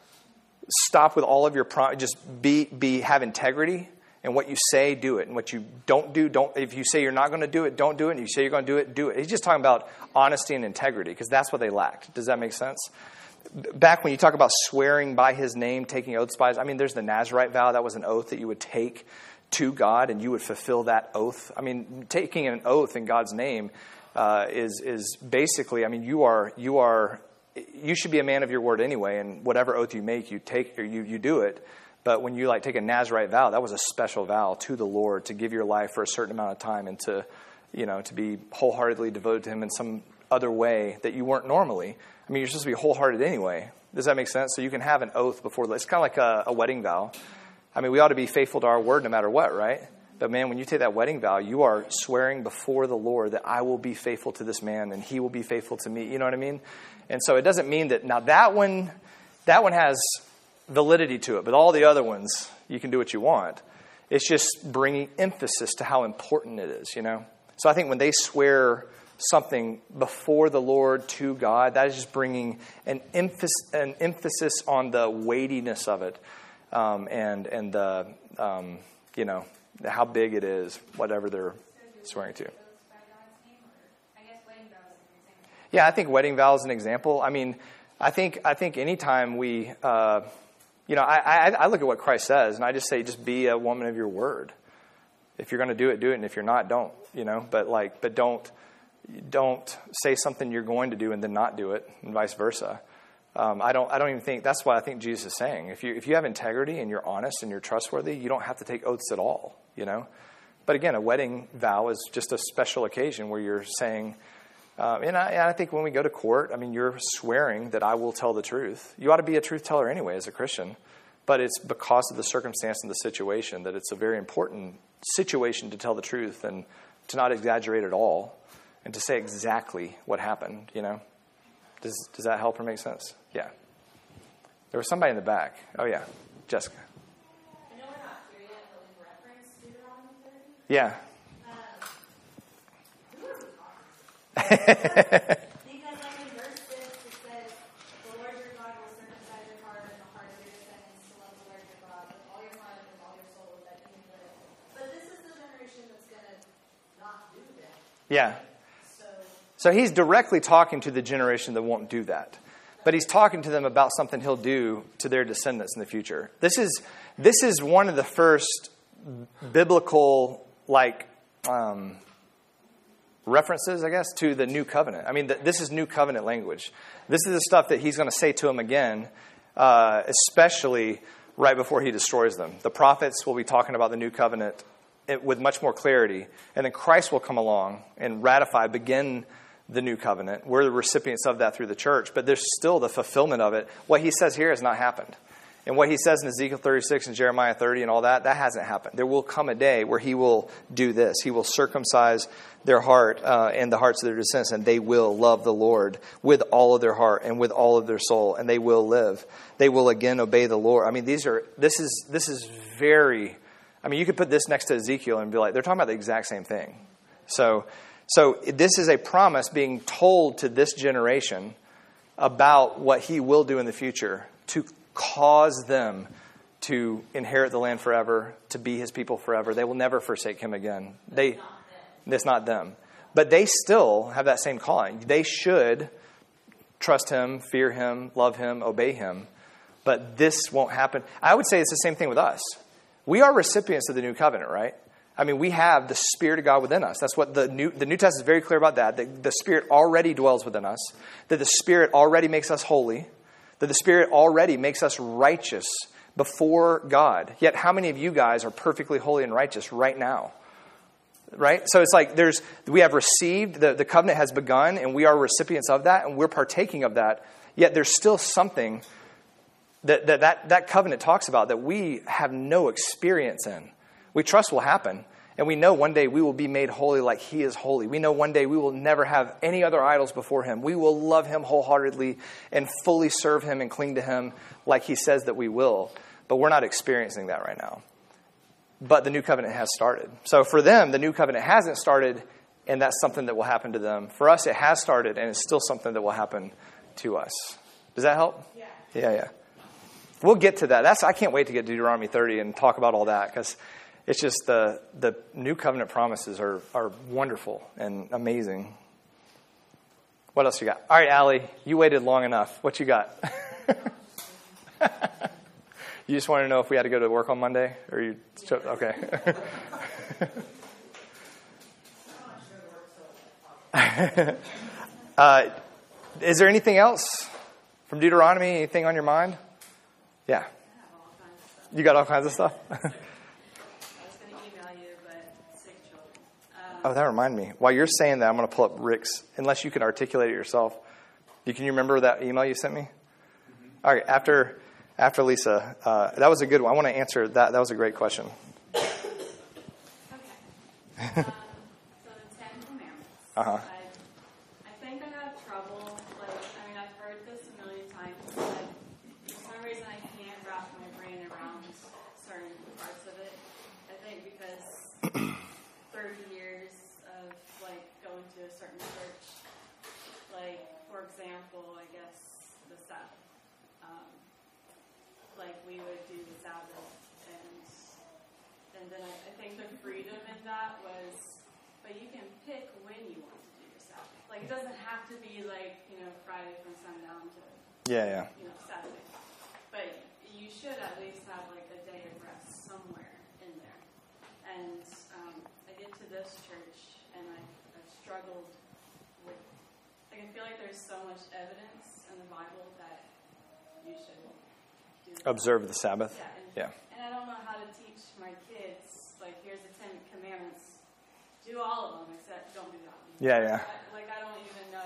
Stop with all of your, just have integrity. And what you say, do it. And what you don't do, don't. If you say you're not going to do it, don't do it. And if you say you're going to do it, do it. He's just talking about honesty and integrity, because that's what they lacked. Does that make sense? Back when you talk about swearing by his name, taking oaths by his, I mean, there's the Nazirite vow. That was an oath that you would take to God, and you would fulfill that oath. I mean, taking an oath in God's name is basically, I mean, you should be a man of your word anyway, and whatever oath you make, you take or you do it. But when you take a Nazirite vow, that was a special vow to the Lord to give your life for a certain amount of time and to, you know, to be wholeheartedly devoted to him in some other way that you weren't normally. I mean, you're supposed to be wholehearted anyway. Does that make sense? So you can have an oath before. It's kind of like a wedding vow. I mean, we ought to be faithful to our word no matter what, right? But man, when you take that wedding vow, you are swearing before the Lord that I will be faithful to this man and he will be faithful to me. You know what I mean? And so it doesn't mean that now that one has validity to it, but all the other ones, you can do what you want. It's just bringing emphasis to how important it is, you know? So I think when they swear something before the Lord to God, that is just bringing an emphasis on the weightiness of it, and the, you know, how big it is, whatever they're swearing to. Yeah, I think wedding vow is an example. I mean, I think anytime we, you know, I look at what Christ says, and I just say, just be a woman of your word. If you're going to do it, and if you're not, don't. You know, but don't say something you're going to do and then not do it, and vice versa. I don't even think that's what I think Jesus is saying. If you have integrity and you're honest and you're trustworthy, you don't have to take oaths at all. You know, but again, a wedding vow is just a special occasion where you're saying, And I think when we go to court, I mean, you're swearing that I will tell the truth. You ought to be a truth teller anyway as a Christian. But it's because of the circumstance and the situation that it's a very important situation to tell the truth and to not exaggerate at all and to say exactly what happened, you know. Does that help or make sense? Yeah. There was somebody in the back. Oh, yeah. Jessica. I know we're not here yet, but we've referenced Deuteronomy 30. Yeah. Who are we talking to? Because like in verse 6, it says, the Lord your God will circumcise your heart and the heart of your descendants to love the Lord your God with all your heart and with all your soul, that you may live. But this is the generation that's going to not do that. Yeah. So he's directly talking to the generation that won't do that. But he's talking to them about something he'll do to their descendants in the future. This is one of the first biblical, references, I guess, to the new covenant. I mean, this is new covenant language. This is the stuff that he's going to say to them again, especially right before he destroys them. The prophets will be talking about the new covenant with much more clarity. And then Christ will come along and begin the new covenant. We're the recipients of that through the church, but there's still the fulfillment of it. What he says here has not happened. And what he says in Ezekiel 36 and Jeremiah 30 and all that, that hasn't happened. There will come a day where he will do this. He will circumcise their heart and the hearts of their descendants, and they will love the Lord with all of their heart and with all of their soul, and they will live. They will again obey the Lord. I mean, this is very... I mean, you could put this next to Ezekiel and be like, they're talking about the exact same thing. So this is a promise being told to this generation about what he will do in the future to cause them to inherit the land forever, to be his people forever. They will never forsake him again. It's not them. But they still have that same calling. They should trust him, fear him, love him, obey him. But this won't happen. I would say it's the same thing with us. We are recipients of the new covenant, right? I mean, we have the Spirit of God within us. That's what the New Testament is very clear about that the Spirit already dwells within us, that the Spirit already makes us holy, that the Spirit already makes us righteous before God. Yet how many of you guys are perfectly holy and righteous right now? Right? So it's like we have received, the covenant has begun, and we are recipients of that, and we're partaking of that. Yet there's still something that covenant talks about that we have no experience in. We trust will happen. And we know one day we will be made holy like he is holy. We know one day we will never have any other idols before him. We will love him wholeheartedly and fully serve him and cling to him like he says that we will. But we're not experiencing that right now. But the new covenant has started. So for them, the new covenant hasn't started, and that's something that will happen to them. For us, it has started, and it's still something that will happen to us. Does that help? Yeah. We'll get to that. I can't wait to get to Deuteronomy 30 and talk about all that, because it's just the new covenant promises are wonderful and amazing. What else you got? All right, Allie, you waited long enough. What you got? You just want to know if we had to go to work on Monday? Or you? Okay. Is there anything else from Deuteronomy? Anything on your mind? Yeah. You got all kinds of stuff? I was going to email you, but sick children. Oh, that reminded me. While you're saying that, I'm going to pull up Rick's, unless you can articulate it yourself. Can you remember that email you sent me? Mm-hmm. All right, after Lisa, that was a good one. I want to answer that. That was a great question. Okay. So the 10 Commandments. Uh-huh. I think I have trouble, I've heard this a million times, but for some reason I can't wrap my brain around certain parts of it. I think because 30 years of, going to a certain church, for example, I guess, the Sabbath. We would do the Sabbath, and then I think the freedom in that was, but you can pick when you want to do your Sabbath. It doesn't have to be Friday from sundown to Saturday. But you should at least have a day of rest somewhere in there. And I get to this church and I've struggled with. I feel like there's so much evidence in the Bible that you should. Observe the Sabbath. Yeah. And I don't know how to teach my kids, here's the 10 Commandments. Do all of them, except don't do that one. Yeah. I don't even know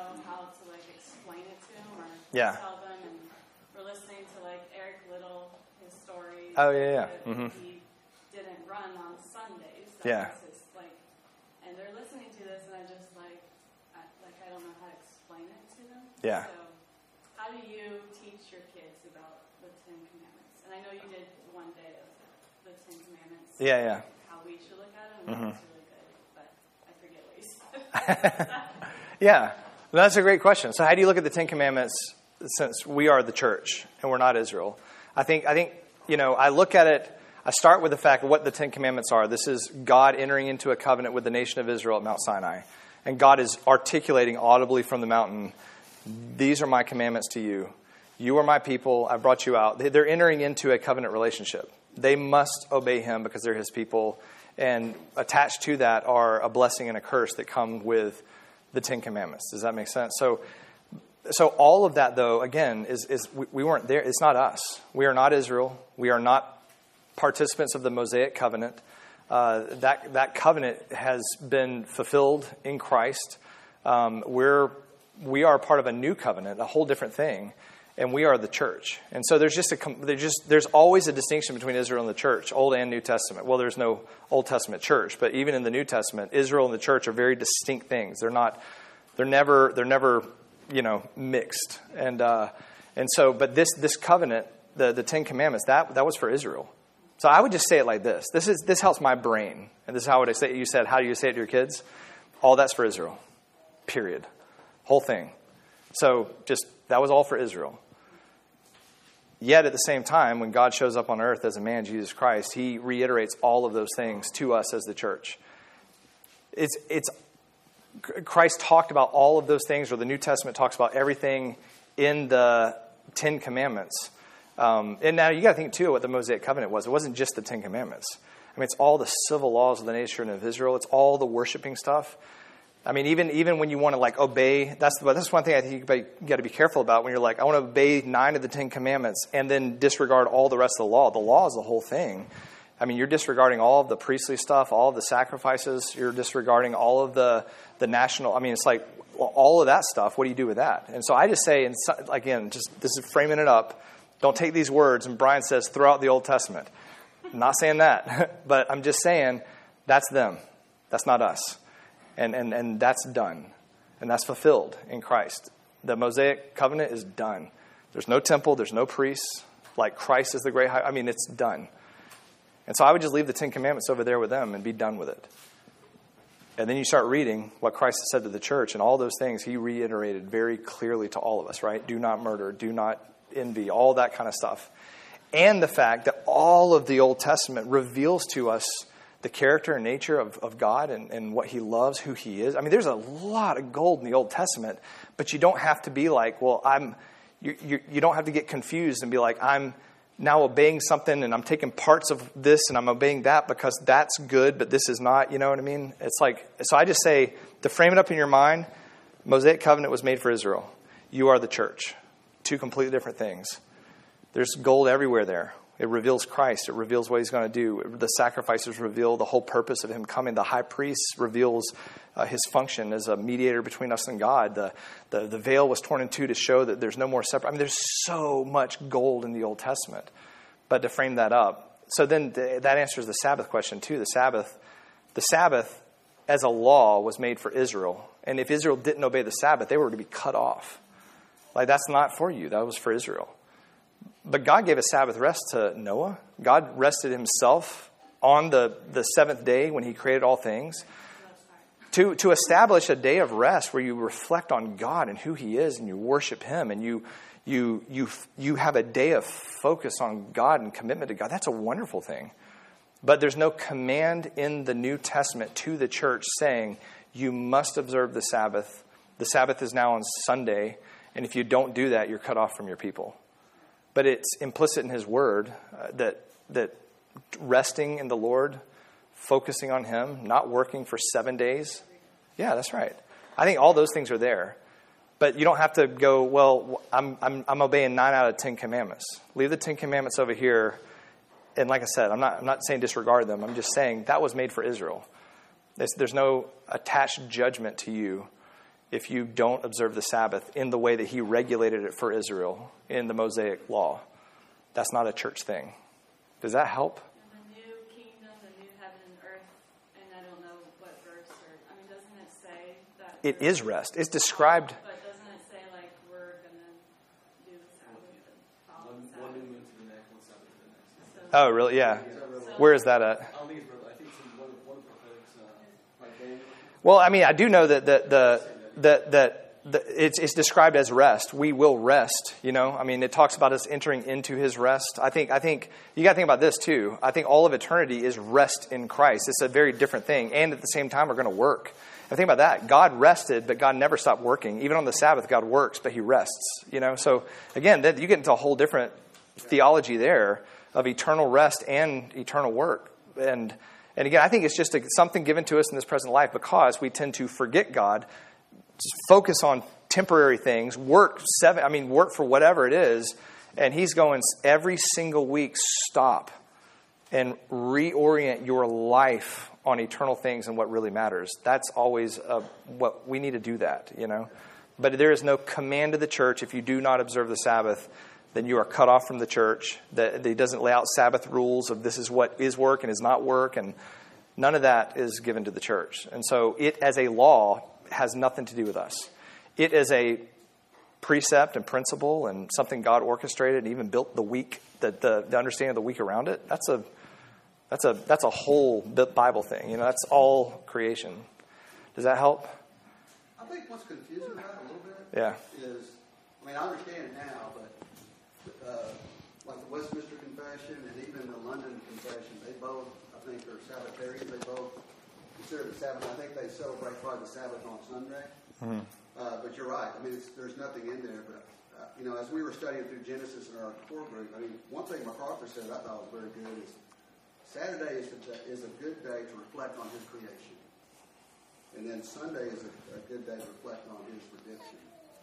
Yeah. tell them. And we're listening to like Eric Little, his story. Oh, yeah. that Mhm. He didn't run on Sundays. That Yeah. was his, like, and they're listening to this, and I just I don't know how to explain it to them. Yeah. So, how do you teach your kids about the Ten Commandments? And I know you did one day of the Ten Commandments. Yeah, yeah. How we should look at them. Mhm. That's really good, but I forget what you said. Yeah, well, that's a great question. So how do you look at the Ten Commandments since we are the church and we're not Israel? I think I look at it, I start with the fact of what the Ten Commandments are. This is God entering into a covenant with the nation of Israel at Mount Sinai. And God is articulating audibly from the mountain, these are my commandments to you. You are my people. I brought you out. They're entering into a covenant relationship. They must obey him because they're his people. And attached to that are a blessing and a curse that come with the Ten Commandments. Does that make sense? So all of that, though, again, is we weren't there. It's not us. We are not Israel. We are not participants of the Mosaic covenant. That covenant has been fulfilled in Christ. We are part of a new covenant, a whole different thing, and we are the church. And so there's always a distinction between Israel and the church, Old and New Testament. Well, there's no Old Testament church, but even in the New Testament, Israel and the church are very distinct things. They're never mixed. But this covenant, the Ten Commandments, that was for Israel. So I would just say it like this. This helps my brain. And this is how would I say it? You said, how do you say it to your kids? All that's for Israel. Period. Whole thing. So that was all for Israel. Yet at the same time, when God shows up on earth as a man, Jesus Christ, he reiterates all of those things to us as the church. Christ talked about all of those things, or the New Testament talks about everything in the Ten Commandments. And now you got to think, too, what the Mosaic Covenant was. It wasn't just the Ten Commandments. I mean, it's all the civil laws of the nation of Israel. It's all the worshiping stuff. I mean, even when you want to, obey, that's one thing I think you got to be careful about when you're like, I want to obey 9 of the 10 Commandments and then disregard all the rest of the law. The law is the whole thing. I mean, you're disregarding all of the priestly stuff, all of the sacrifices. You're disregarding all of the national. I mean, it's like all of that stuff. What do you do with that? And so I just say, and again, this is framing it up. Don't take these words. And Brian says, throw out the Old Testament. I'm not saying that, but I'm just saying that's them. That's not us. And that's done. And that's fulfilled in Christ. The Mosaic covenant is done. There's no temple. There's no priests. Like Christ is the great high. I mean, it's done. And so I would just leave the Ten Commandments over there with them and be done with it. And then you start reading what Christ has said to the church, and all those things he reiterated very clearly to all of us, right? Do not murder, do not envy, all that kind of stuff. And the fact that all of the Old Testament reveals to us the character and nature of God and what he loves, who he is. I mean, there's a lot of gold in the Old Testament, but you don't have to be like, well, you don't have to get confused and be like, I'm now obeying something and I'm taking parts of this and I'm obeying that because that's good, but this is not, you know what I mean? It's like, so I just say, to frame it up in your mind, Mosaic covenant was made for Israel. You are the church. 2 completely different things. There's gold everywhere there. It reveals Christ. It reveals what he's going to do. The sacrifices reveal the whole purpose of him coming. The high priest reveals his function as a mediator between us and God. The veil was torn in 2 to show that there's no more separate. I mean, there's so much gold in the Old Testament. But to frame that up, so then that answers the Sabbath question too. The Sabbath as a law was made for Israel. And if Israel didn't obey the Sabbath, they were to be cut off. Like, that's not for you. That was for Israel. But God gave a Sabbath rest to Noah. God rested himself on the 7th day when he created all things. To establish a day of rest where you reflect on God and who he is and you worship him and you have a day of focus on God and commitment to God. That's a wonderful thing. But there's no command in the New Testament to the church saying you must observe the Sabbath. The Sabbath is now on Sunday. And if you don't do that, you're cut off from your people. But it's implicit in his word that resting in the Lord, focusing on him, not working for 7 days. Yeah, that's right. I think all those things are there. But you don't have to go, well, I'm obeying 9 out of 10 commandments. Leave the 10 commandments over here. And like I said, I'm not saying disregard them. I'm just saying that was made for Israel. There's no attached judgment to you if you don't observe the Sabbath in the way that he regulated it for Israel in the Mosaic law. That's not a church thing. Does that help? And the new kingdom, the new heaven and earth, and I don't know what verse, doesn't it say that? It is rest. It's described. But doesn't it say, like, we're going to do the Sabbath and follow the Sabbath? One new moon to the next, one Sabbath to the next. Oh, really? Yeah. So- Where is that at? I think it's in one of the prophets, like Daniel. Well, I mean, I do know that it's described as rest. We will rest, you know. I mean, it talks about us entering into his rest. I think you got to think about this too. I think all of eternity is rest in Christ. It's a very different thing. And at the same time, we're going to work. I think about that. God rested, but God never stopped working. Even on the Sabbath, God works, but he rests, you know. So again, you get into a whole different theology there of eternal rest and eternal work. And again, I think it's just something given to us in this present life because we tend to forget God, just focus on temporary things, work for whatever it is. And he's going every single week, stop and reorient your life on eternal things and what really matters. That's always what we need to do that, you know. But there is no command to the church. If you do not observe the Sabbath, then you are cut off from the church. That he doesn't lay out Sabbath rules of this is what is work and is not work. And none of that is given to the church. And so it as a law has nothing to do with us. It is a precept and principle and something God orchestrated and even built the week, the understanding of the week around it. That's a whole Bible thing. You know, that's all creation. Does that help? I think what's confusing about it a little bit is, I mean, I understand it now, but like the Westminster Confession and even the London Confession, they both, I think, are Sabbatarians. They both consider the Sabbath. I think they celebrate probably the Sabbath on Sunday. Mm-hmm. But you're right. I mean, there's nothing in there. But you know, as we were studying through Genesis in our core group, I mean, one thing MacArthur said I thought was very good is Saturday is a good day to reflect on his creation, and then Sunday is a good day to reflect on his redemption.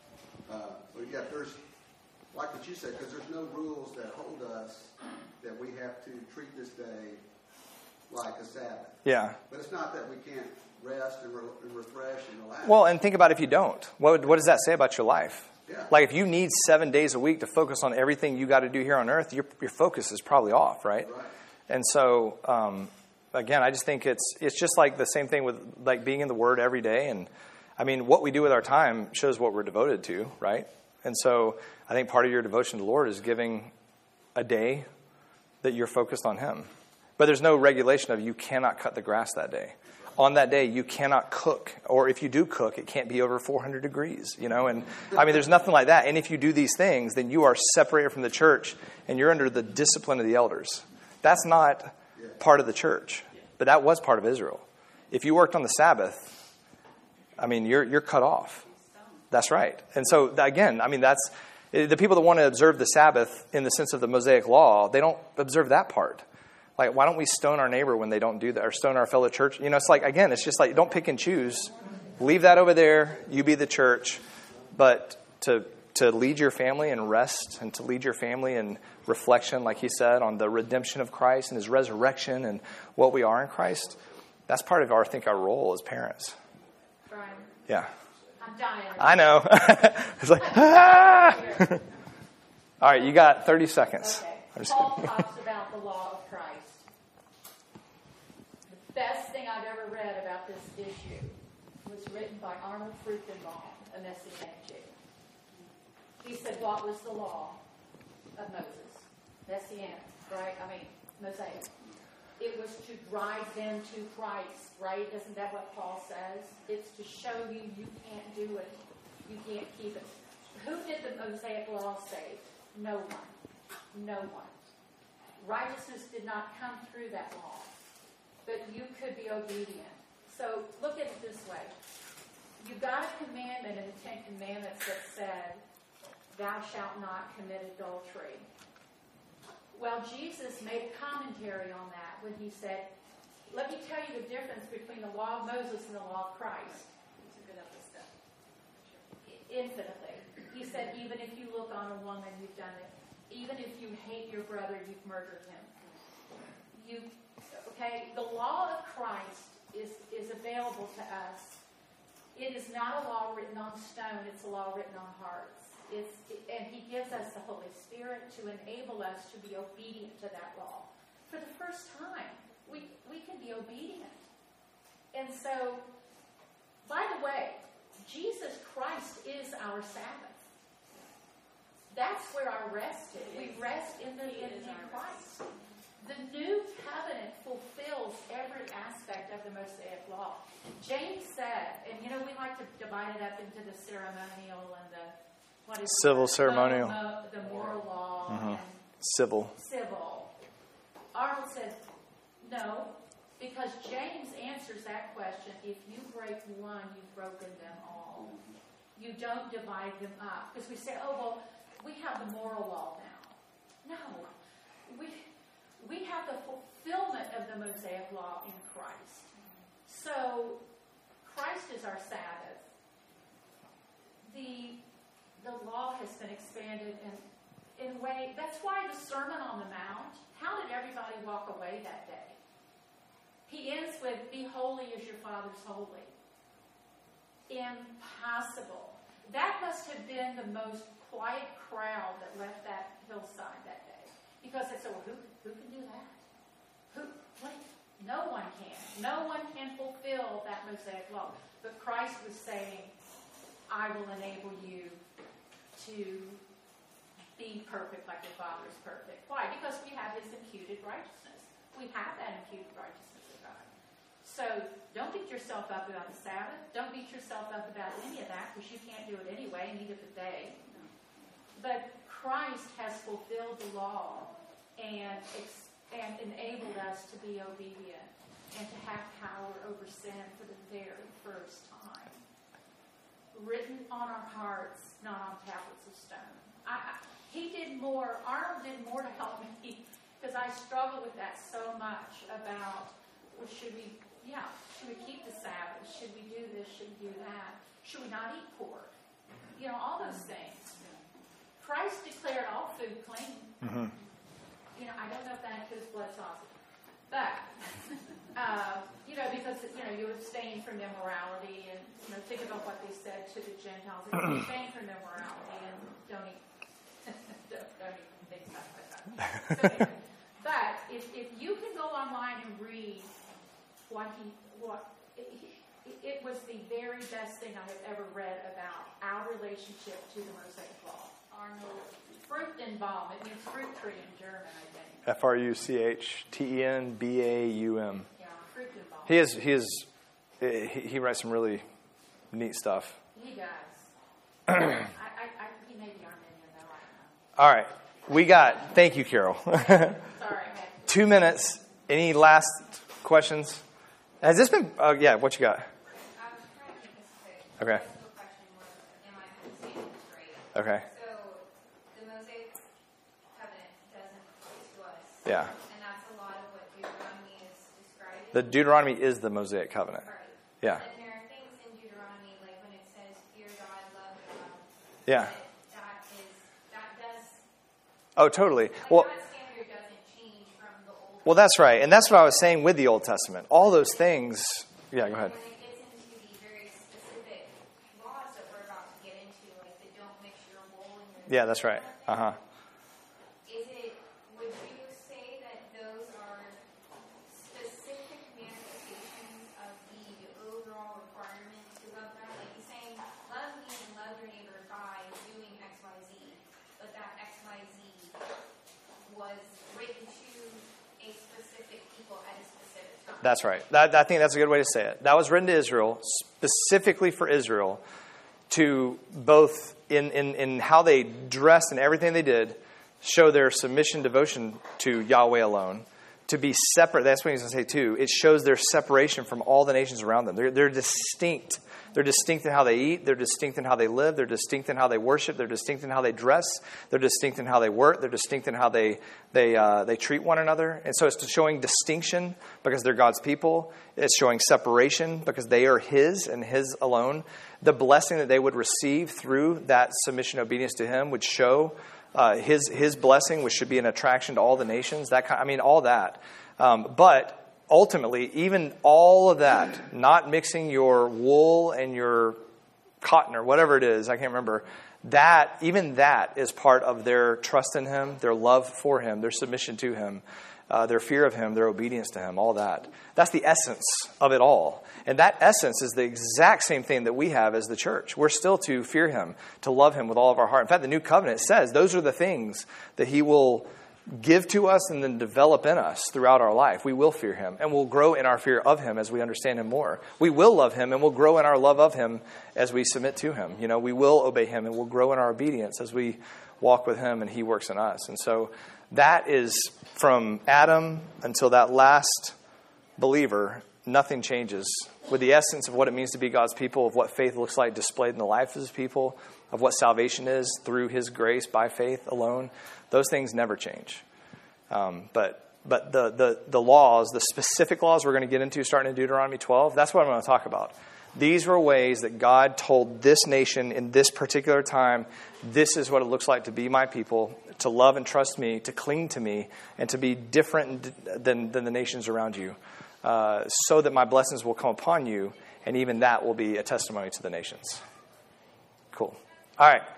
So yeah, there's, like what you said, because there's no rules that hold us that we have to treat this day like a Sabbath. Yeah. But it's not that we can't rest and refresh and relax. Well, and think about if you don't. What does that say about your life? Yeah. Like if you need 7 days a week to focus on everything you got to do here on earth, your focus is probably off, right? Right. And so, again, I just think it's just like the same thing with like being in the Word every day. And I mean, what we do with our time shows what we're devoted to, right? And so I think part of your devotion to the Lord is giving a day that you're focused on Him. But there's no regulation of you cannot cut the grass that day. On that day, you cannot cook. Or if you do cook, it can't be over 400 degrees, you know. And I mean, there's nothing like that. And if you do these things, then you are separated from the church and you're under the discipline of the elders. That's not part of the church, but that was part of Israel. If you worked on the Sabbath, I mean, you're cut off. That's right. And so, again, I mean, that's the people that want to observe the Sabbath in the sense of the Mosaic law, they don't observe that part. Like, why don't we stone our neighbor when they don't do that, or stone our fellow church? You know, it's like, again, it's just like, don't pick and choose. Leave that over there. You be the church. But to lead your family in rest and to lead your family in reflection, like he said, on the redemption of Christ and his resurrection and what we are in Christ, that's part of our role as parents. Brian, Yeah. I'm dying. I know. It's like, ah! All right, you got 30 seconds. Okay. Paul talks about the law of Christ. The best thing I've ever read about this issue was written by Arnold Fruchtenbaum, a Messianic Jew. He said, what was the law of Moses? Messianic, right? I mean, Mosaic. It was to drive them to Christ, right? Isn't that what Paul says? It's to show you can't do it. You can't keep it. Who did the Mosaic law save? No one. No one. Righteousness did not come through that law. But you could be obedient. So look at it this way. You've got a commandment in the Ten Commandments that said, thou shalt not commit adultery. Well, Jesus made a commentary on that when he said, let me tell you the difference between the law of Moses and the law of Christ. Infinitely. He said, even if you look on a woman, you've done it. Even if you hate your brother, you've murdered him. The law of Christ is available to us it is not a law written on stone, it's a law written on hearts. And he gives us the Holy Spirit to enable us to be obedient to that law. For the first time, we can be obedient. And so, by the way, Jesus Christ is our Sabbath. That's where our rest is. We rest in Christ. The new covenant fulfills every aspect of the Mosaic law. James said, and we like to divide it up into the ceremonial and the civil ceremonial, the moral law, and civil. Arnold said, no, because James answers that question. If you break one, you've broken them all. You don't divide them up. Because we say, oh, well, we have the moral law now. No. We have the fulfillment of the Mosaic law in Christ. So, Christ is our Sabbath. The law has been expanded in a way. That's why the Sermon on the Mount, how did everybody walk away that day? He ends with, be holy as your Father's holy. Impossible. That must have been the most quiet crowd that left that hillside that day. Because they said, well, who can do that? No one can. No one can fulfill that Mosaic law. But Christ was saying, I will enable you to be perfect like your Father is perfect. Why? Because we have his imputed righteousness. We have that imputed righteousness of God. So don't beat yourself up about the Sabbath. Don't beat yourself up about any of that, because you can't do it anyway, neither could they. But Christ has fulfilled the law and enabled us to be obedient and to have power over sin for the very first time. Written on our hearts, not on tablets of stone. He did more. Arnold did more to help me, because I struggle with that so much about, well, should we keep the Sabbath? Should we do this? Should we do that? Should we not eat pork? All those things. Christ declared all food clean. Mm-hmm. I don't know if that includes blood sausage. But, because, you abstain from immorality, and, think about what they said to the Gentiles. Abstain from immorality and don't eat big stuff like that. But if you can go online and read it was the very best thing I have ever read about our relationship to the Mosaic law. Arnold, Fruchtenbaum, it means fruit tree in German, I think. Fruchtenbaum. Yeah, Fruchtenbaum. He writes some really neat stuff. He does. He may be Armenian, though. I don't know. All right. Thank you, Carol. Sorry. 2 minutes. Any last questions? Has this been, what you got? I was trying to think this quick. Okay. The question was, am I understanding this right? Okay. So, the Mosaic covenant doesn't apply to us. Yeah. And that's a lot of what Deuteronomy is describing. The Deuteronomy is the Mosaic covenant. Right. Yeah. And there are things in Deuteronomy, like when it says, fear God, love God. Yeah. That does. Oh, totally. Well, that standard doesn't change from the Old. Well, that's right. And that's what I was saying with the Old Testament. All those things. Yeah, go ahead. When it gets into the very specific laws that we're about to get into, like the don't mix your wool and your. Yeah, that's right. Uh-huh. Would you say that those are specific manifestations of the overall requirement to love God? Like he's saying, love me and love your neighbor by doing X, Y, Z. But that X, Y, Z was written to a specific people at a specific time. That's right. I think that's a good way to say it. That was written to Israel, specifically for Israel, to both in how they dressed and everything they did, show their submission, devotion to Yahweh alone. To be separate, that's what he's going to say too. It shows their separation from all the nations around them. They're distinct. They're distinct in how they eat. They're distinct in how they live. They're distinct in how they worship. They're distinct in how they dress. They're distinct in how they work. They're distinct in how they treat one another. And so it's showing distinction because they're God's people. It's showing separation because they are His and His alone. The blessing that they would receive through that submission and obedience to Him would show His blessing, which should be an attraction to all the nations. All that. But ultimately, even all of that, not mixing your wool and your cotton or whatever it is, I can't remember, even that is part of their trust in him, their love for him, their submission to him, their fear of him, their obedience to him, all that. That's the essence of it all. And that essence is the exact same thing that we have as the church. We're still to fear him, to love him with all of our heart. In fact, the New Covenant says those are the things that he will give to us and then develop in us throughout our life. We will fear him, and we'll grow in our fear of him as we understand him more. We will love him, and we'll grow in our love of him as we submit to him. We will obey him, and we'll grow in our obedience as we walk with him and he works in us. And so that is from Adam until that last believer, nothing changes. With the essence of what it means to be God's people, of what faith looks like displayed in the life of his people, of what salvation is through his grace by faith alone, those things never change. But the laws, the specific laws we're going to get into starting in Deuteronomy 12, that's what I'm going to talk about. These were ways that God told this nation in this particular time, this is what it looks like to be my people, to love and trust me, to cling to me, and to be different than the nations around you, so that my blessings will come upon you, and even that will be a testimony to the nations. Cool. All right.